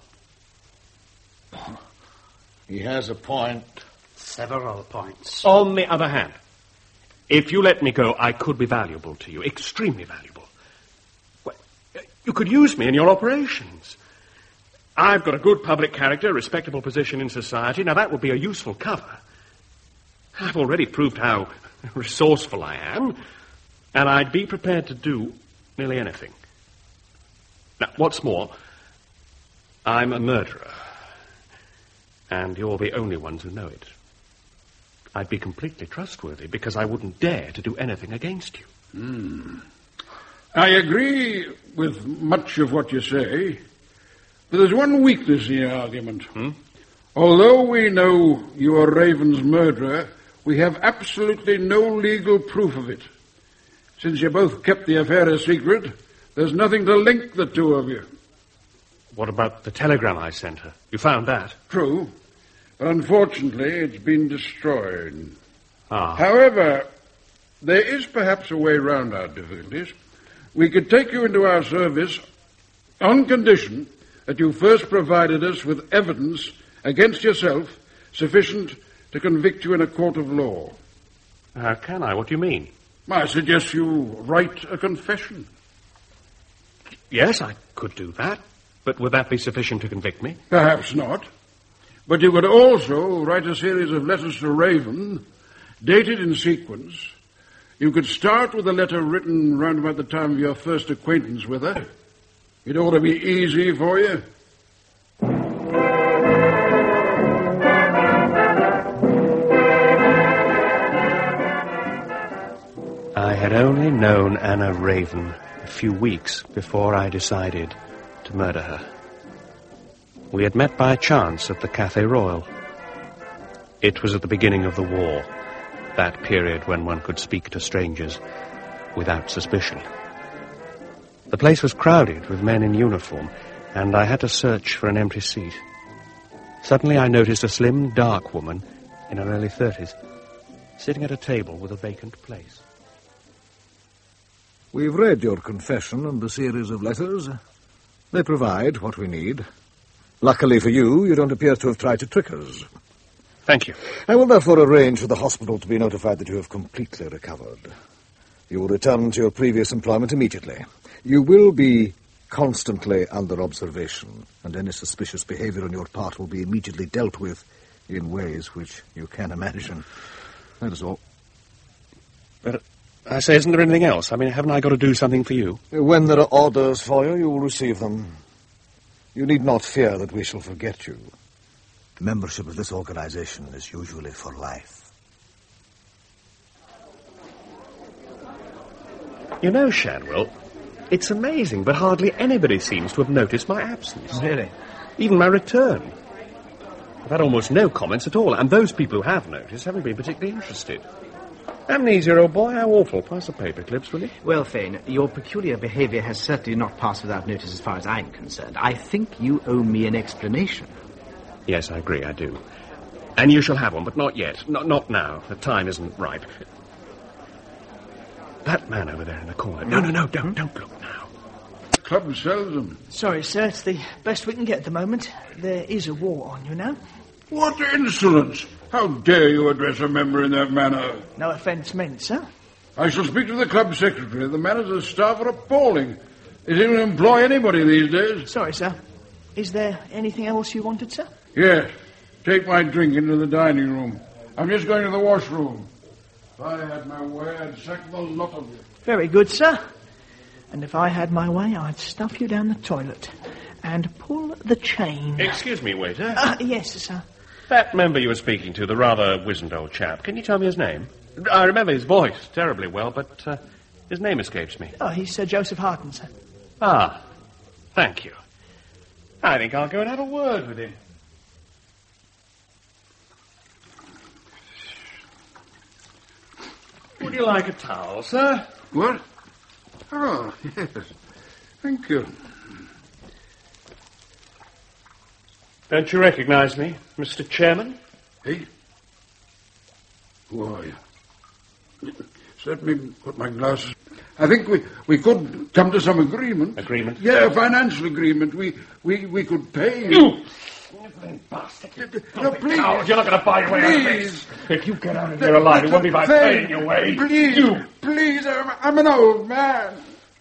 He has a point. Several points. On the other hand, if you let me go, I could be valuable to you, extremely valuable. Well, you could use me in your operations. I've got a good public character, a respectable position in society. Now, that would be a useful cover. I've already proved how resourceful I am, and I'd be prepared to do nearly anything. Now, what's more, I'm a murderer, and you're the only ones who know it. I'd be completely trustworthy because I wouldn't dare to do anything against you. I agree with much of what you say, but there's one weakness in your argument. Although we know you are Raven's murderer, we have absolutely no legal proof of it. Since you both kept the affair a secret, there's nothing to link the two of you. What about the telegram I sent her? You found that? True. But unfortunately, it's been destroyed. Ah. However, there is perhaps a way round our difficulties. We could take you into our service on condition that you first provided us with evidence against yourself sufficient to convict you in a court of law. How can I? What do you mean? I suggest you write a confession. Yes, I could do that. But would that be sufficient to convict me? Perhaps not. But you could also write a series of letters to Raven, dated in sequence. You could start with a letter written round about the time of your first acquaintance with her. It ought to be easy for you. I had only known Anna Raven a few weeks before I decided to murder her. We had met by chance at the Café Royal. It was at the beginning of the war, that period when one could speak to strangers without suspicion. The place was crowded with men in uniform, and I had to search for an empty seat. Suddenly I noticed a slim, dark woman in her early 30s, sitting at a table with a vacant place. We've read your confession and the series of letters. They provide what we need. Luckily for you, you don't appear to have tried to trick us. Thank you. I will therefore arrange for the hospital to be notified that you have completely recovered. You will return to your previous employment immediately. You will be constantly under observation, and any suspicious behavior on your part will be immediately dealt with in ways which you can imagine. That is all. But I say, isn't there anything else? I mean, haven't I got to do something for you? When there are orders for you, you will receive them. You need not fear that we shall forget you. Membership of this organization is usually for life. You know, Shadwell, it's amazing, but hardly anybody seems to have noticed my absence. Really? Even my return. I've had almost no comments at all, and those people who have noticed haven't been particularly interested. Amnesia, old boy, how awful. Pass the paper clips, will you? Well, Fane, your peculiar behavior has certainly not passed without notice as far as I'm concerned. I think you owe me an explanation. Yes, I agree, I do. And you shall have one, but not yet. Not now. The time isn't ripe. That man over there in the corner. No, don't look now. The club sells them. Sorry, sir, it's the best we can get at the moment. There is a war on, you know. What insolence! How dare you address a member in that manner? No offence meant, sir. I shall speak to the club secretary. The manners of the staff are appalling. They don't even employ anybody these days. Sorry, sir. Is there anything else you wanted, sir? Yes. Take my drink into the dining room. I'm just going to the washroom. If I had my way, I'd sack the lot of you. Very good, sir. And if I had my way, I'd stuff you down the toilet and pull the chain. Excuse me, waiter. Yes, sir. That member you were speaking to, the rather wizened old chap, can you tell me his name? I remember his voice terribly well, but his name escapes me. Oh, he's Sir Joseph Harton, sir. Ah, thank you. I think I'll go and have a word with him. Would you like a towel, sir? What? Oh, yes. Thank you. Don't you recognize me, Mr. Chairman? Hey? Who are you? Let me put my glasses. I think we could come to some agreement. Agreement? Yeah, a financial agreement. We could pay. You sniveling bastard. No, please. Coward, you're not going to buy your way out of this. If you get out of here alive, it won't be by paying your way. Please, please, I'm an old man.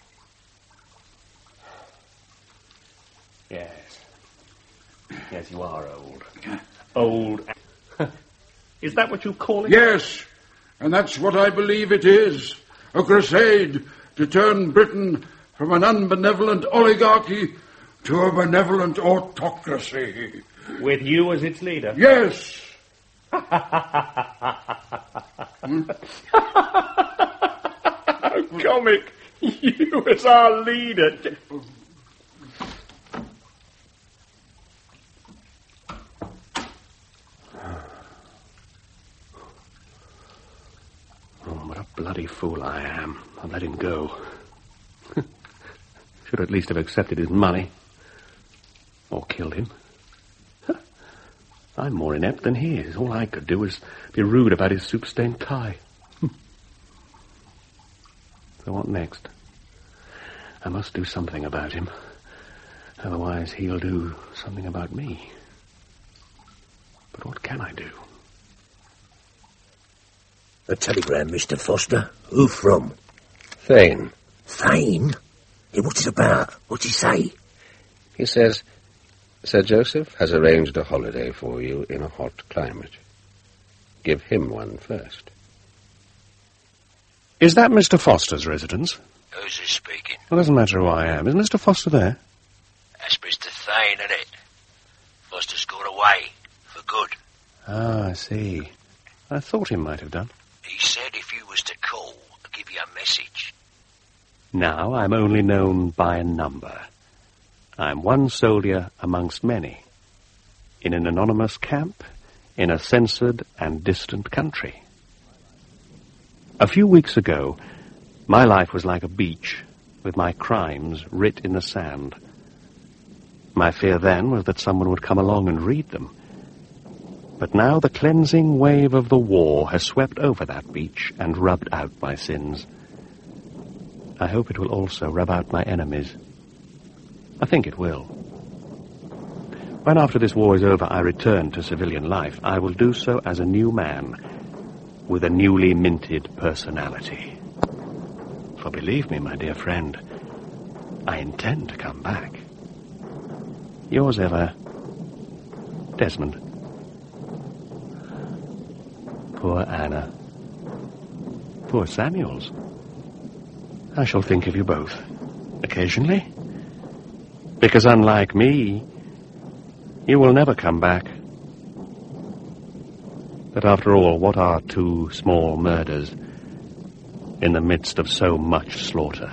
Yes. Yes, you are old. Old. Is that what you call it? Yes, and that's what I believe it is. A crusade to turn Britain from an unbenevolent oligarchy to a benevolent autocracy. With you as its leader? Yes. How comic. You as our leader. What a bloody fool I am. I let him go. Should at least have accepted his money. Or killed him. I'm more inept than he is. All I could do was be rude about his soup-stained tie. So what next? I must do something about him. Otherwise he'll do something about me. But what can I do? A telegram, Mr. Foster. Who from? Thane. Thane? Hey, what's it about? What's he say? He says, Sir Joseph has arranged a holiday for you in a hot climate. Give him one first. Is that Mr. Foster's residence? Who's this speaking? Well, it doesn't matter who I am. Is Mr. Foster there? That's Mr. Thane, isn't it? Foster's gone away. For good. Ah, I see. I thought he might have done. He said if you was to call, I'd give you a message. Now I'm only known by a number. I'm one soldier amongst many. In an anonymous camp, in a censored and distant country. A few weeks ago, my life was like a beach, with my crimes writ in the sand. My fear then was that someone would come along and read them. But now the cleansing wave of the war has swept over that beach and rubbed out my sins. I hope it will also rub out my enemies. I think it will. When after this war is over I return to civilian life, I will do so as a new man, with a newly minted personality. For believe me, my dear friend, I intend to come back. Yours ever, Desmond. Poor Anna. Poor Samuels. I shall think of you both, occasionally. Because unlike me, you will never come back. But after all, what are two small murders in the midst of so much slaughter?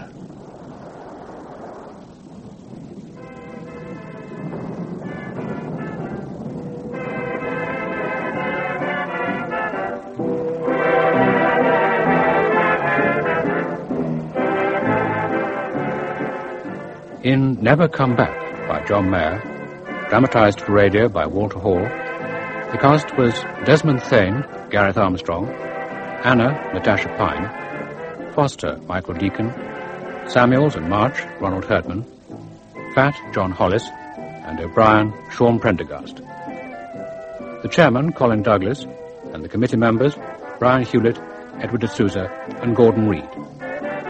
In Never Come Back by John Mayer, dramatised for radio by Walter Hall, the cast was Desmond Thane, Gareth Armstrong, Anna, Natasha Pine, Foster, Michael Deacon, Samuels and March, Ronald Herdman, Fat, John Hollis, and O'Brien, Sean Prendergast. The chairman, Colin Douglas, and the committee members, Brian Hewlett, Edward D'Souza, and Gordon Reed.